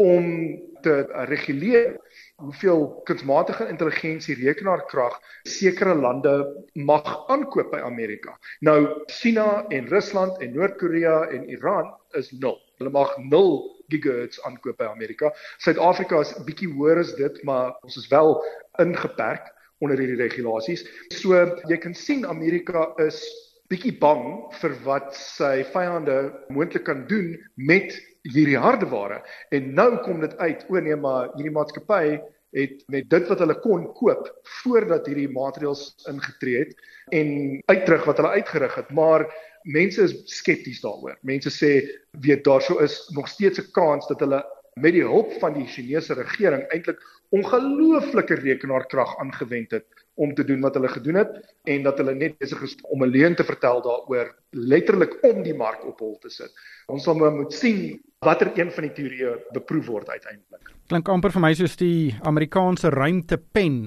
om te reguleer hoeveel kunsmatige intelligensie rekenaarkrag sekere lande mag aankoop by Amerika. Nou, China en Rusland en Noord-Korea en Iran is nul. Hulle mag nul gigahertz aankoop by Amerika. Suid-Afrika is 'n bietjie hoër as dit, maar ons is wel ingeperk onder hierdie regulasies. So, jy kan sien Amerika is bietjie bang vir wat sy vyande moontlik kan doen met hierdie hardeware. En nou kom dit uit, o nee, maar hierdie maatskappy het met dit wat hulle kon koop voordat hierdie maatreëls ingetree het en uitrig wat hulle uitgerig het, maar mense is skepties daaroor. Mense sê, weet daar sou is nog steeds 'n kans dat hulle met die hulp van die Chinese regering eintlik ongelooflike rekenaarkrag aangewend het om te doen wat hulle gedoen het en dat hulle net besig is om 'n leuen te vertel daaroor, letterlik om die mark op hol te sit. Ons sal maar moet sien watter een van die teorieë beproef word uiteindelik. Klink amper vir my soos die Amerikaanse ruimtepen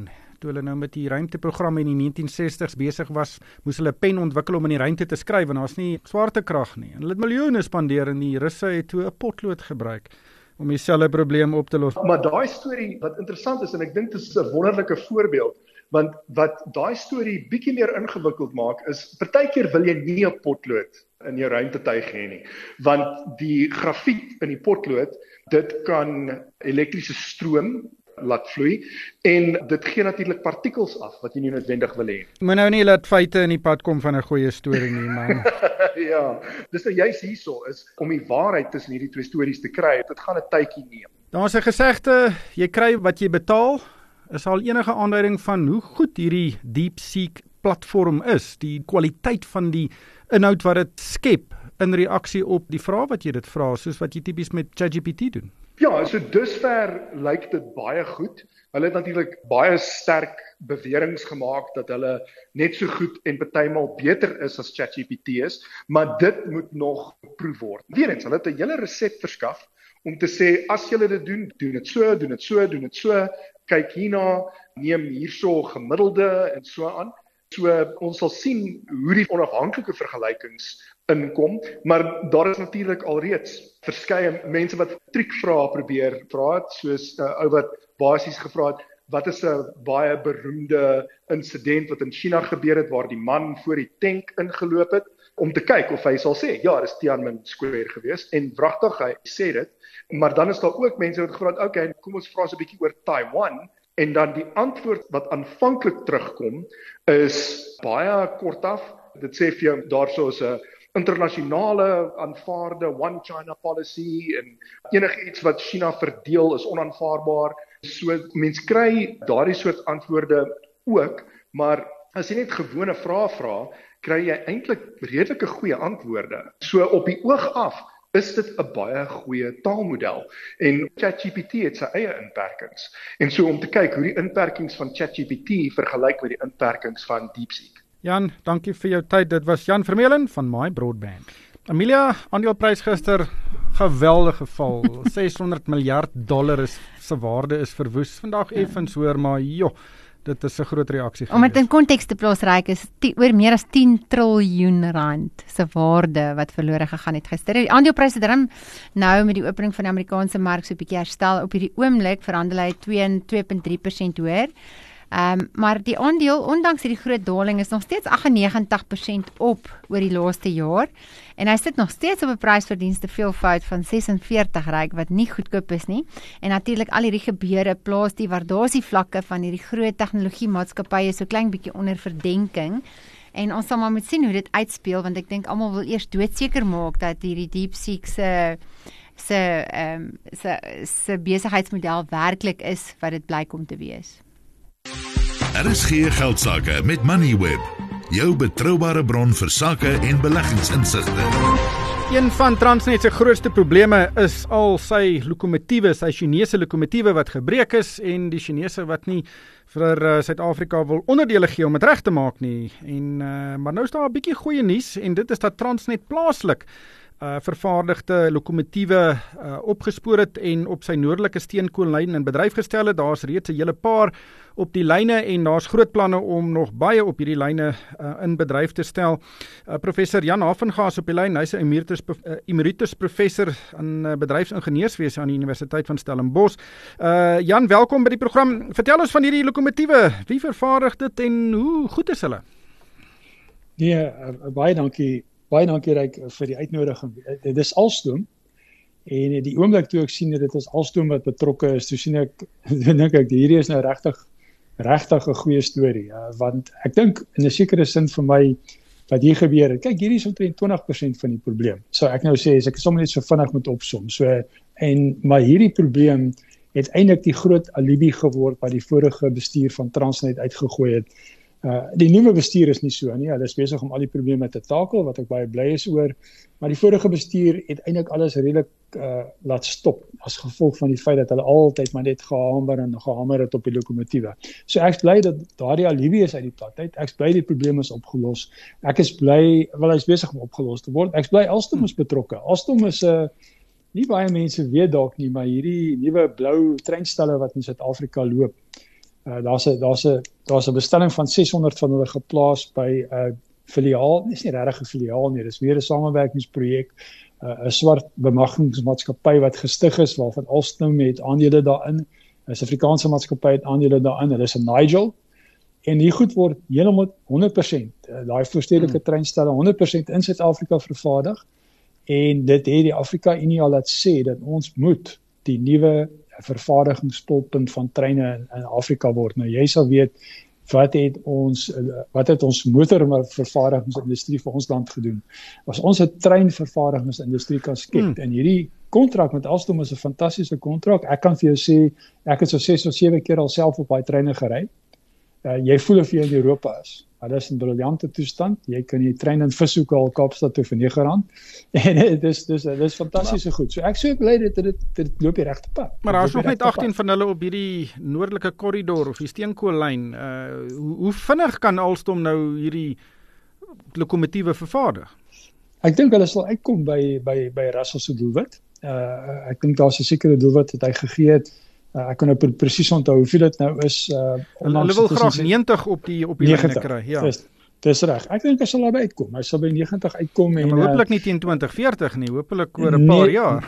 Toe hulle nou met die ruimteprogram in die negentien sestig's besig was, moes hulle 'n pen ontwikkel om in die ruimte te skryf en daar's nie swaartekrag nie. En hulle het miljoene spandeer en die Russe het toe 'n potlood gebruik om dieselfde probleem op te los. Maar daai storie wat interessant is en ek dink dit is 'n wonderlike voorbeeld, want wat daai storie bietjie meer ingewikkeld maak is partykeer wil jy nie 'n potlood in jou ruimtetuig hê nie, want die grafiet in die potlood, dit kan elektriese stroom laat vloei en dit gee natuurlik partikels af wat jy nie noodwendig wil hê. Moet nou nie laat feite in die pad kom van 'n goeie storie nie, man. Ja, dis nou juist hierso is om die waarheid tussen hierdie twee stories te kry. Dit gaan 'n tydjie neem. Daar's 'n gesegde, jy kry wat jy betaal. Is al enige aanduiding van hoe goed hierdie DeepSeek platform is, die kwaliteit van die inhoud wat dit skep in reaksie op die vrae wat jy dit vra, soos wat jy tipies met ChatGPT doen? Ja, so dusver lyk dit baie goed. Hulle het natuurlik baie sterk beweringe gemaak dat hulle net so goed en partymal beter is as ChatGPT is, maar dit moet nog beproef word. Weerens, hulle het 'n hele resep verskaf om te sê as julle dit doen, doen dit so, doen dit so, doen dit so, kyk hierna, neem hierso gemiddelde en so aan. So ons sal sien hoe die onafhanklike vergelykings inkom, maar daar is natuurlik alreeds verskeie mense wat triekvrae probeer vra het, soos 'n uh, ou wat basies gevra het, wat is 'n baie beroemde insident wat in China gebeur het, waar die man voor die tank ingeloop het, om te kyk of hy sal sê, ja, dis Tiananmen Square gewees, en wragtig, hy sê dit, maar dan is daar ook mense wat gevra het, okay, kom ons vra so 'n bietjie oor Taiwan, en dan die antwoord wat aanvanklik terugkom, is baie kortaf, dit sê vir jou, daar soos 'n internasionale aanvaarde One China policy en enige iets wat China verdeel is onaanvaarbaar. So mens kry daardie soort antwoorde ook, maar as jy net gewone vrae vra, kry jy eintlik redelike goeie antwoorde. So op die oog af is dit 'n baie goeie taalmodel en ChatGPT het sy eie inperkings. En so om te kyk hoe die inperkings van ChatGPT vergelyk met die inperkings van DeepSeek. Jan, dankie vir jou tyd. Dit was Jan Vermeulen van My Broadband. Amelia, aandeleprys gister geweldige val. ses honderd miljard dollar is se waarde is verwoes. Vandag effens hoor, maar joh, dit is 'n groot reaksie. Om dit in konteks te plaas, Ryk, is die, oor meer as tien triljoen rand se waarde wat verlore gegaan het gister. Die aandelepryse het nou met die opening van die Amerikaanse mark so 'n bietjie herstel. Op hierdie oomblik verhandel hy twee komma drie persent hoër. Um, maar die aandeel, ondanks hierdie groot daling, is nog steeds agt en negentig persent op oor die laaste jaar. En hy sit nog steeds op 'n prysverdienste veelvoud van sesenveertig, Ryk, wat nie goedkoop is nie. En natuurlik al hierdie gebeure plaas die waardasievlakke van hierdie groot tegnologiemaatskappye so klein bietjie onder verdenking. En ons sal maar moet sien hoe dit uitspeel, want ek dink almal wil eers doodseker maak dat hierdie DeepSeek se se ehm um, se se besigheidsmodel werklik is wat dit blyk om te wees. R S G Geldsaake met Moneyweb, jou betroubare bron vir sake en beleggingsinsigte. Een van Transnet se grootste probleme is al sy lokomotiewe, sy Chinese lokomotiewe wat gebreek is en die Chinese wat nie vir uh, Suid-Afrika wil onderdele gee om dit reg te maak nie. En uh, maar nou is daar 'n bietjie goeie nuus en dit is dat Transnet plaaslik Uh, vervaardigde lokomotiewe uh, opgespoor het en op sy noordelike steenkoollyn in bedryf gestel het. Daar's reeds 'n hele paar op die lyne en daar's groot planne om nog baie op hierdie lyne uh, in bedryf te stel. Uh, professor Jan Havengaas op die lyn, hy's 'n emeritus, uh, emeritus professor in uh, bedryfsingenieurswese aan die Universiteit van Stellenbosch. Uh, Jan, welkom by die program. Vertel ons van hierdie lokomotiewe. Wie vervaardig dit en hoe goed is hulle? Nee, uh, baie dankie. Baie dankie Ryk vir die uitnodiging. Dit is Alstom en die oomblik toe ek sien dat dit is Alstom wat betrokke is, toe sien ek, dink ek, hierdie is nou regtig regtig 'n goeie storie, uh, want ek dink in 'n sekere sin vir my wat hier gebeur het, kyk hierdie is omtrent twintig persent van die probleem. So ek nou sê, as ek sommer net so vinnig moet opsom, so en maar hierdie probleem het eintlik die groot alibi geword wat die vorige bestuur van Transnet uitgegooi het. Uh, die nuwe bestuur is nie so nie, hulle is besig om al die probleme te takel, wat ek baie bly is oor, maar die vorige bestuur het eintlik alles redelik uh, laat stop, as gevolg van die feit dat hulle altyd maar net gehamer en gehamer het op die lokomotiewe. So ek is bly dat daardie alibi is uit die pad uit, ek is bly die probleem is opgelos, ek is bly, wel hy is besig om opgelos te word, ek is bly Alstom is betrokke, Alstom is 'n uh, nie baie mense weet dalk nie, maar hierdie nuwe blou treinstelle wat in Suid-Afrika loop, Uh, daar's 'n daar's 'n daar's 'n bestelling van ses honderd van hulle geplaas by 'n uh, filiaal, dis nie regtig 'n filiaal nie, dis weer 'n samewerkingsprojek, 'n uh, swart bemagtigingsmaatskappy wat gestig is waarvan Alstom het aandele daarin, 'n Suid-Afrikaanse maatskappy het aandele daarin, hulle is in Nigel. En hier goed word heeltemal honderd persent uh, daai voorstedelike hmm. treinstelle honderd persent in Suid-Afrika vervaardig. En dit het die Afrika Unie al laat sê dat ons moet die nuwe vervaardigingspulpunt van treine in, in Afrika word. Nou jy sal weet wat het ons wat het ons motorvervaardigingsindustrie vir ons land gedoen. As ons 'n treinvervaardigingsindustrie kan skep hmm. en hierdie kontrak met Alstom is 'n fantastiese kontrak. Ek kan vir jou sê ek het so ses of sewe keer alself op daai treine gery. Uh, jy voel of jy in Europa is. Maar dit is 'n briljante toestand. Jy kan die trein in Vishoek al Kaapstad toe vir nege rand. En dit is dis dis fantastiese goed. So ek sou bly dit dit dit loop die regte pad. Maar daar's nog net agttien van hulle op hierdie noordelike korridor of die steenkoollyn. Uh hoe, hoe vinnig kan Alstom nou hierdie lokomotiewe vervaardig? Ek dink hulle sal uitkom by by by Russell se doelwit. Uh ek dink daar's 'n sekere doelwit wat hy gegee het. Uh, ek kan nou presies onthou hoeveel dit nou is. Uh, hulle wil graag negentig op die op die lyne kry, ja. Dis dis reg. Ek dink hy sal daarby uitkom. Hy sal by negentig uitkom ja, en maar hopelik nie teen twintig veertig nie, hopelik oor 'n paar nee, jaar.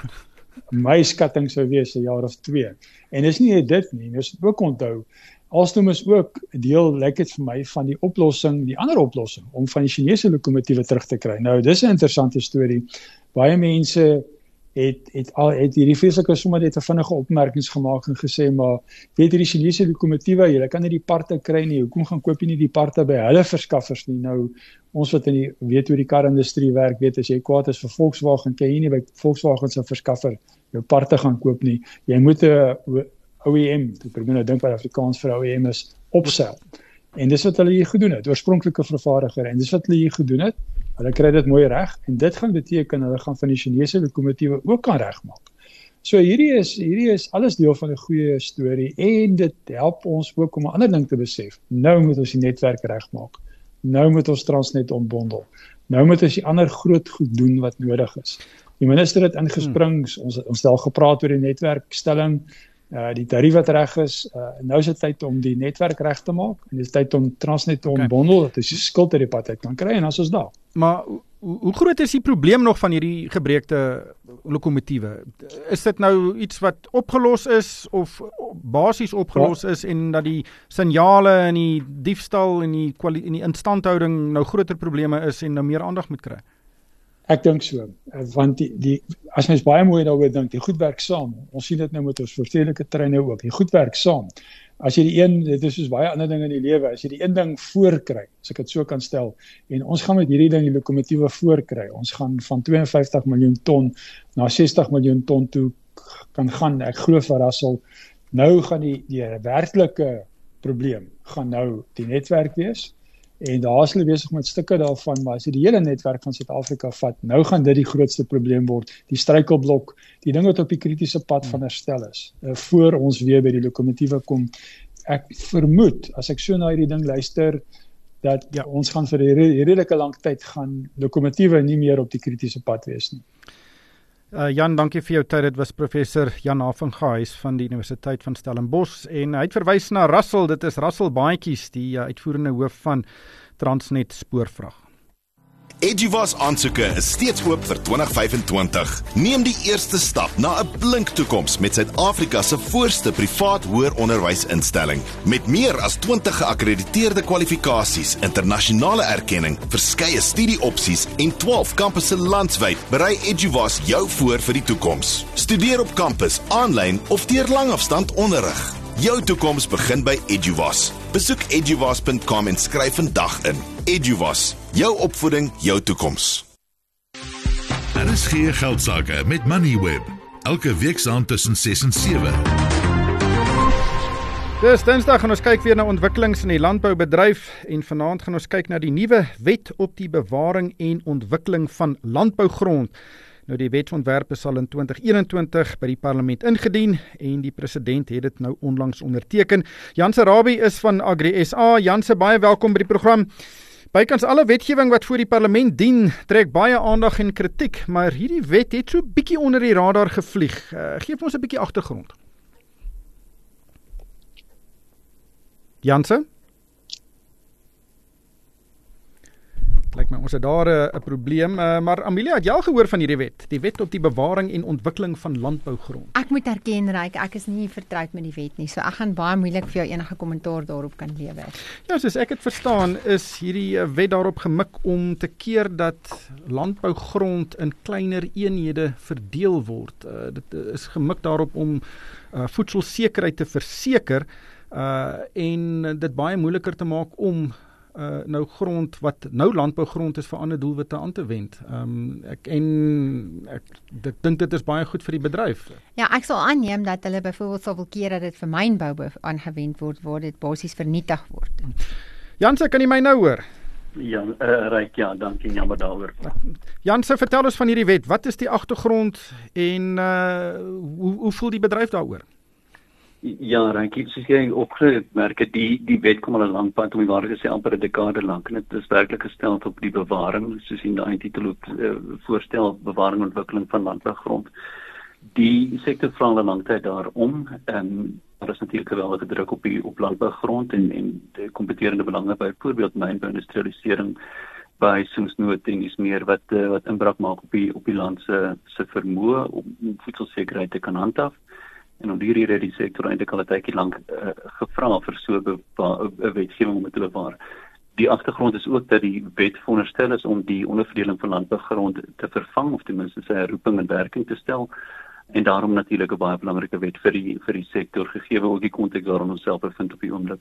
My skatting sou wees 'n jaar of twee. En dis nie dit nie, dis ook onthou. Alstom is ook 'n deel, lyk dit vir my, van die oplossing, die ander oplossing om van die Chinese lokomotiewe terug te kry. Nou, dis 'n interessante storie. Baie mense het het al het hierdie vreeslike sommer net 'n vinnige opmerkings gemaak en gesê maar weet hierdie Chinese lokomotiewe, jy kan nie die parte kry nie. Hoekom gaan koop jy nie die parte by hulle verskaffers nie? Nou ons wat in die weet hoe die karindustrie werk, weet as jy kwaad is vir Volkswagen, kan jy nie by Volkswagen se verskaffer jou parte gaan koop nie. Jy moet 'n O E M, ek probeer nou dink wat Afrikaans vir O E M is, opsel. En dis wat hulle hier gedoen het, oorspronklike vervaardiger en dis wat hulle hier gedoen het. Hulle kry dit mooi reg en dit gaan beteken hulle gaan van die Chinese lokomotiewe ook kan regmaak. So hierdie is hierdie is alles deel van 'n goeie storie en dit help ons ook om 'n ander ding te besef. Nou moet ons die netwerk regmaak. Nou moet ons Transnet ontbondel. Nou moet ons die ander groot goed doen wat nodig is. Die minister het ingespring, hmm. ons ons het al gepraat oor die netwerkstelling. Uh, die tarief wat reg is, uh, nou is dit tyd om die netwerk reg te maak en dit is tyd om Transnet te ontbondel, dat ons die skuld uit die pad uit kan kry en as ons daar. Maar hoe, hoe groot is die probleem nog van hierdie gebreekte lokomotiewe? Is dit nou iets wat opgelos is of basies opgelos ja. is en dat die signale en die diefstal en die, en die instandhouding nou groter probleme is en nou meer aandag moet kry? Ek dink so, want die, die as mens baie mooi daaroor dink, die goed werk saam. Ons sien dit nou met ons voorstedelike treine ook. Die goed werk saam. As jy die een, dit is soos baie ander dinge in die lewe, as jy die een ding voorkry, as ek dit so kan stel, en ons gaan met hierdie ding die lokomotiewe voorkry. Ons gaan van twee en vyftig miljoen ton na sestig miljoen ton toe kan gaan. Ek glo vir Russell, nou gaan die die werklike probleem gaan nou die netwerk wees. En daar is hulle besig met stukke daarvan, maar as jy die hele netwerk van Suid-Afrika vat, nou gaan dit die grootste probleem word, die struikelblok, die ding wat op die kritiese pad van herstel is, uh, voor ons weer by die lokomotiewe kom. Ek vermoed, as ek so na hierdie ding luister, dat ja. ons gaan vir 'n redelike lang tyd gaan lokomotiewe nie meer op die kritiese pad wees nie. Uh, Jan, dankie vir jou tyd. Dit was professor Jan Havengays van die Universiteit van Stellenbosch en hy het verwys na Russell, dit is Russell Baantjies, die uh, uitvoerende hoof van Transnet Spoorvrag. Eduvos aansoeke is steeds oop vir twintig vyf-en-twintig. Neem die eerste stap na 'n blink toekoms met Suid-Afrika se voorste privaat hoër onderwysinstelling. Met meer as twintig geakkrediteerde kwalifikasies, internasionale erkenning, verskeie studieopsies en twaalf kampusse landwyd, berei Eduvos jou voor vir die toekoms. Studeer op kampus, aanlyn of deur langafstand onderrig. Jou toekoms begin by Eduvos. Besoek eduvos punt com en skryf vandag in. Eduvos, jou opvoeding, jou toekoms. Daar is geen geldsaake met Moneyweb. Elke week saam tussen ses en sewe. Dis Dinsdag en ons kyk weer na ontwikkelings in die landboubedryf en vanaand gaan ons kyk na die nuwe wet op die bewaring en ontwikkeling van landbougrond. Nou die wetsontwerp is al in twintig eenentwintig by die parlement ingedien en die president het dit nou onlangs onderteken. Janse Rabie is van Agri S A. Janse, baie welkom by die program. Bykans alle wetgewing wat voor die parlement dien, trek baie aandag en kritiek, maar hierdie wet het so bietjie onder die radar gevlieg. Uh, geef ons 'n bietjie agtergrond. Janse? Lyk my ons het daar 'n uh, probleem, uh, maar Amelia, het jy al gehoor van hierdie wet? Die wet op die bewaring en ontwikkeling van landbougrond. Ek moet erken, Ryk, ek is nie vertroud met die wet nie, so ek gaan baie moeilik vir jou enige kommentaar daarop kan lewer. Ja, soos ek het verstaan, is hierdie uh, wet daarop gemik om te keer dat landbougrond in kleiner eenhede verdeel word. Uh, dit is gemik daarop om uh, voedselsekerheid te verseker uh, en dit baie moeiliker te maak om Uh, nou grond wat nou landbougrond is vir ander doelwitte aan te wend. Um, ek en ek dit, dink dit is baie goed vir die bedryf. Ja, ek sal aanneem dat hulle byvoorbeeld sal wil keer dat dit vir mynbou aangewend word waar dit basies vernietig word. Janse, kan jy my nou hoor? Ja, uh, Ryk, ja, dankie, jammer daaroor. Janse, vertel ons van hierdie wet. Wat is die agtergrond en uh, hoe, hoe voel die bedryf daaroor? Ja, Ryk, soos jy opgemerk het, die, die wet kom al 'n lang pad om die waarheid gesê amper 'n dekade lank en dit is werklik gestel op die bewaring, soos in die titel ook uh, voorstel, bewaring en ontwikkeling van landbougrond. Die sektor vra al 'n lang tyd daarom, en daar is natuurlik geweldige druk op die op landbougrond en en die kompeterende belange by byvoorbeeld mynbou industrialisering by soensnood en dis meer wat uh, wat inbraak maak op die op die land se se vermoë om voedselsekerheid te kan handhaaf. En om hierdie rede die sektor eintlik al 'n tydjie lank uh, gevra vir so 'n wetgewing om te bewaar. Die agtergrond is ook dat die wet veronderstel is om die onderverdeling van landbougrond te vervang of ten minste sy herroeping in werking te stel. En daarom natuurlik 'n baie belangrike wet vir die vir die sektor gegee ook die konteks waarin ons self bevind op die oomblik.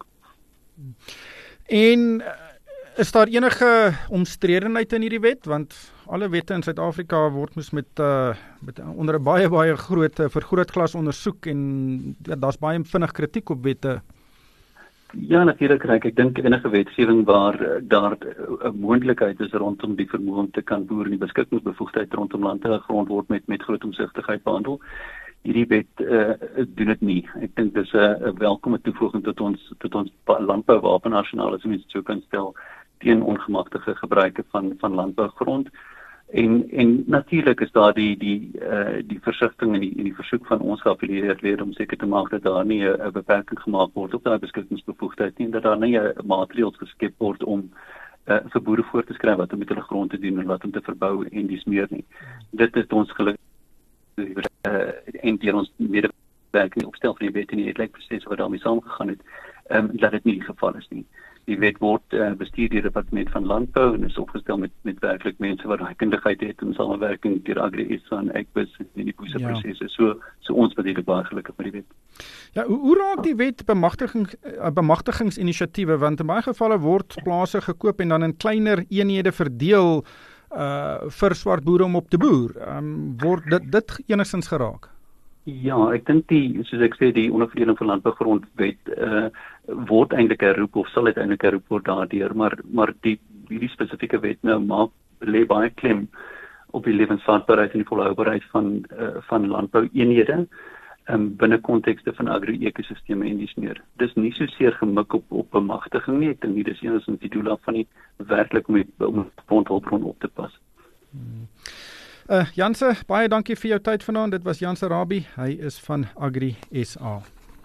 En is daar enige omstredenheid in hierdie wet, want alle wette in Suid-Afrika word mos met uh, met onder 'n baie baie groot vergrootglas ondersoek en ja, daar's baie vinnig kritiek op wette. Ja, natuurlik kry ek dink enige wetgewing waar daar 'n moontlikheid is rondom die vermoë om te kan boer en die beskikkingsbevoegdheid rondom landbougrond word met met groot omsigtigheid behandel. Hierdie wet uh, doen dit nie. Ek dink dis 'n uh, welkome toevoeging tot ons tot ons landbouwapenarsenaal as mens so kan stel teen ongemagtigde gebruike van van landbougrond. En en natuurlik is daar die die uh, die versigtiging en die en die versoek van ons geaffilieerde om seker te maak dat daar nie 'n beperking gemaak word op daai beskikkingsbevoegdheid nie, dat daar nie 'n maatreëls geskep word om uh, vir boere voor te skryf wat om met hulle grond te doen en wat om te verbou en dis meer nie. Dit is ons geluk uh, en deur ons medewerking opstel van die wet en die wetlikproses wat daarmee saamgegaan het, um, dat dit nie die geval is nie. Die wet word uh, bestuur deur die departement van landbou en is opgestel met met werklik mense wat daai kundigheid het in samewerking deur Agri S A en Egbus en die boese Ja. prosesse. So so ons bedien baie gelukkig met die wet. Ja, hoe, hoe raak die wet bemagtiging uh, bemagtigingsinisiatiewe, want in baie gevalle word plase gekoop en dan in kleiner eenhede verdeel uh vir swart boere om op te boer. Um, word dit dit enigstens geraak? Ja, ek dink die soos ek sê die onderverdeling van landbougrondwet uh, word eintlik herroep of sal uiteindelik herroep word daardeur, maar maar die hierdie spesifieke wet nou maak lê baie klem op die lewensvatbaarheid en die volhoubaarheid van uh, van landboueenhede um, binne kontekste van agri-ekosisteme en dis meer. Dis nie so seer gemik op op bemagtiging nie. Ek dink nie dis enigstens die doel van die werklik om om grondhulpbron op te pas. Hmm. Uh, Janse, baie dankie vir jou tyd vanaand. Dit was Janse Rabie. Hy is van Agri S A.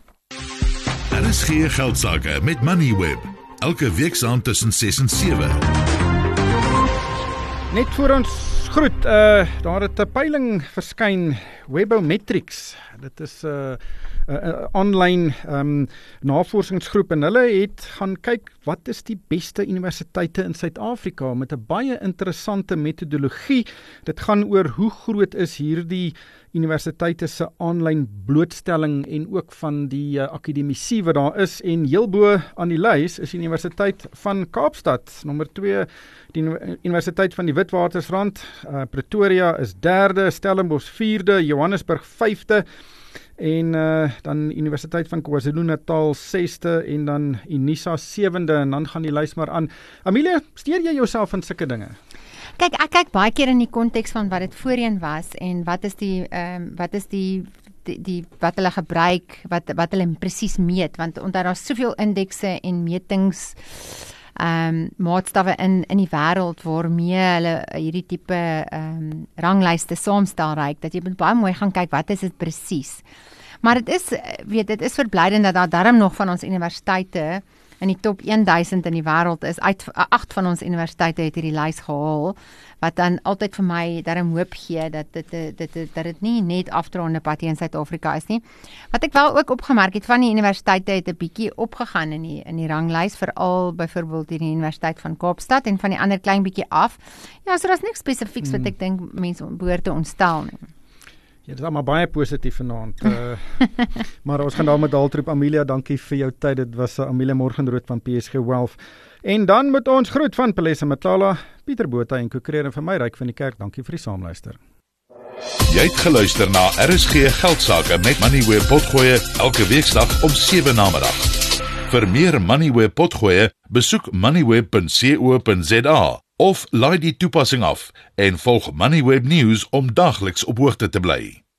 R S G Geldsaake met Moneyweb. Elke week saam tussen ses en sewe. Net voor ons groet, uh, daar het 'n peiling verskyn, Webometrics. Dit is 'n uh, uh, uh, online um, navorsingsgroep en hulle het gaan kyk wat is die beste universiteite in Suid-Afrika met 'n baie interessante metodologie. Dit gaan oor hoe groot is hierdie universiteite se aanlyn blootstelling en ook van die uh, akademisie wat daar is, en heel bo aan die lys is die Universiteit van Kaapstad, nommer twee, die Universiteit van die Witwatersrand, uh, Pretoria is derde, Stellenbosch vierde, Johannesburg vyfde en uh, dan Universiteit van KwaZulu-Natal sesde en dan Unisa sewende, en dan gaan die lys maar aan. Amelia, steur jy jouself in sulke dinge? Kyk, ek kyk baie keer in die konteks van wat dit voorheen was en wat is die ehm um, wat is die die, die wat hulle gebruik, wat wat hulle presies meet, want omdat daar soveel indekse en metings ehm um, maatstawwe in in die wêreld waarmee hulle hierdie tipe ehm um, ranglyste saamstel reik, dat jy moet baie mooi gaan kyk wat is dit presies. Maar dit is weet dit is verblydend dat daar darm nog van ons universiteite in die top duisend in die wêreld is. Uit agt van ons universiteite het hierdie lys gehaal, wat dan altyd vir my darem hoop gee dat dit dit dit dat dit nie net afdraande pad hier in Suid-Afrika is nie. Wat ek wel ook opgemerk het, van die universiteite het 'n bietjie opgegaan in die in die ranglys, veral byvoorbeeld die Universiteit van Kaapstad en van die ander klein bietjie af. Ja, so daar's niks spesifieks wat ek dink mense behoort te ontstel nie. Ja, dit is maar baie positief vanaand. Uh, maar ons gaan daar met Daltroep. Amelia, dankie vir jou tyd. Dit was uh, Amelia Morgenrood van P S G Wealth. En dan met ons groet van Pelesa Matala, Pieter Botha en Kokreer en vir my Ryk van die Kerk. Dankie vir die saamluister. Jy het geluister na R S G Geldsaake met Moneyweb Potgoe elke weeksdag om sewe namiddag. Vir meer Moneyweb Potgoe, besoek moneyweb punt co punt za of laai die toepassing af en volg Moneyweb News om dagliks op hoogte te bly.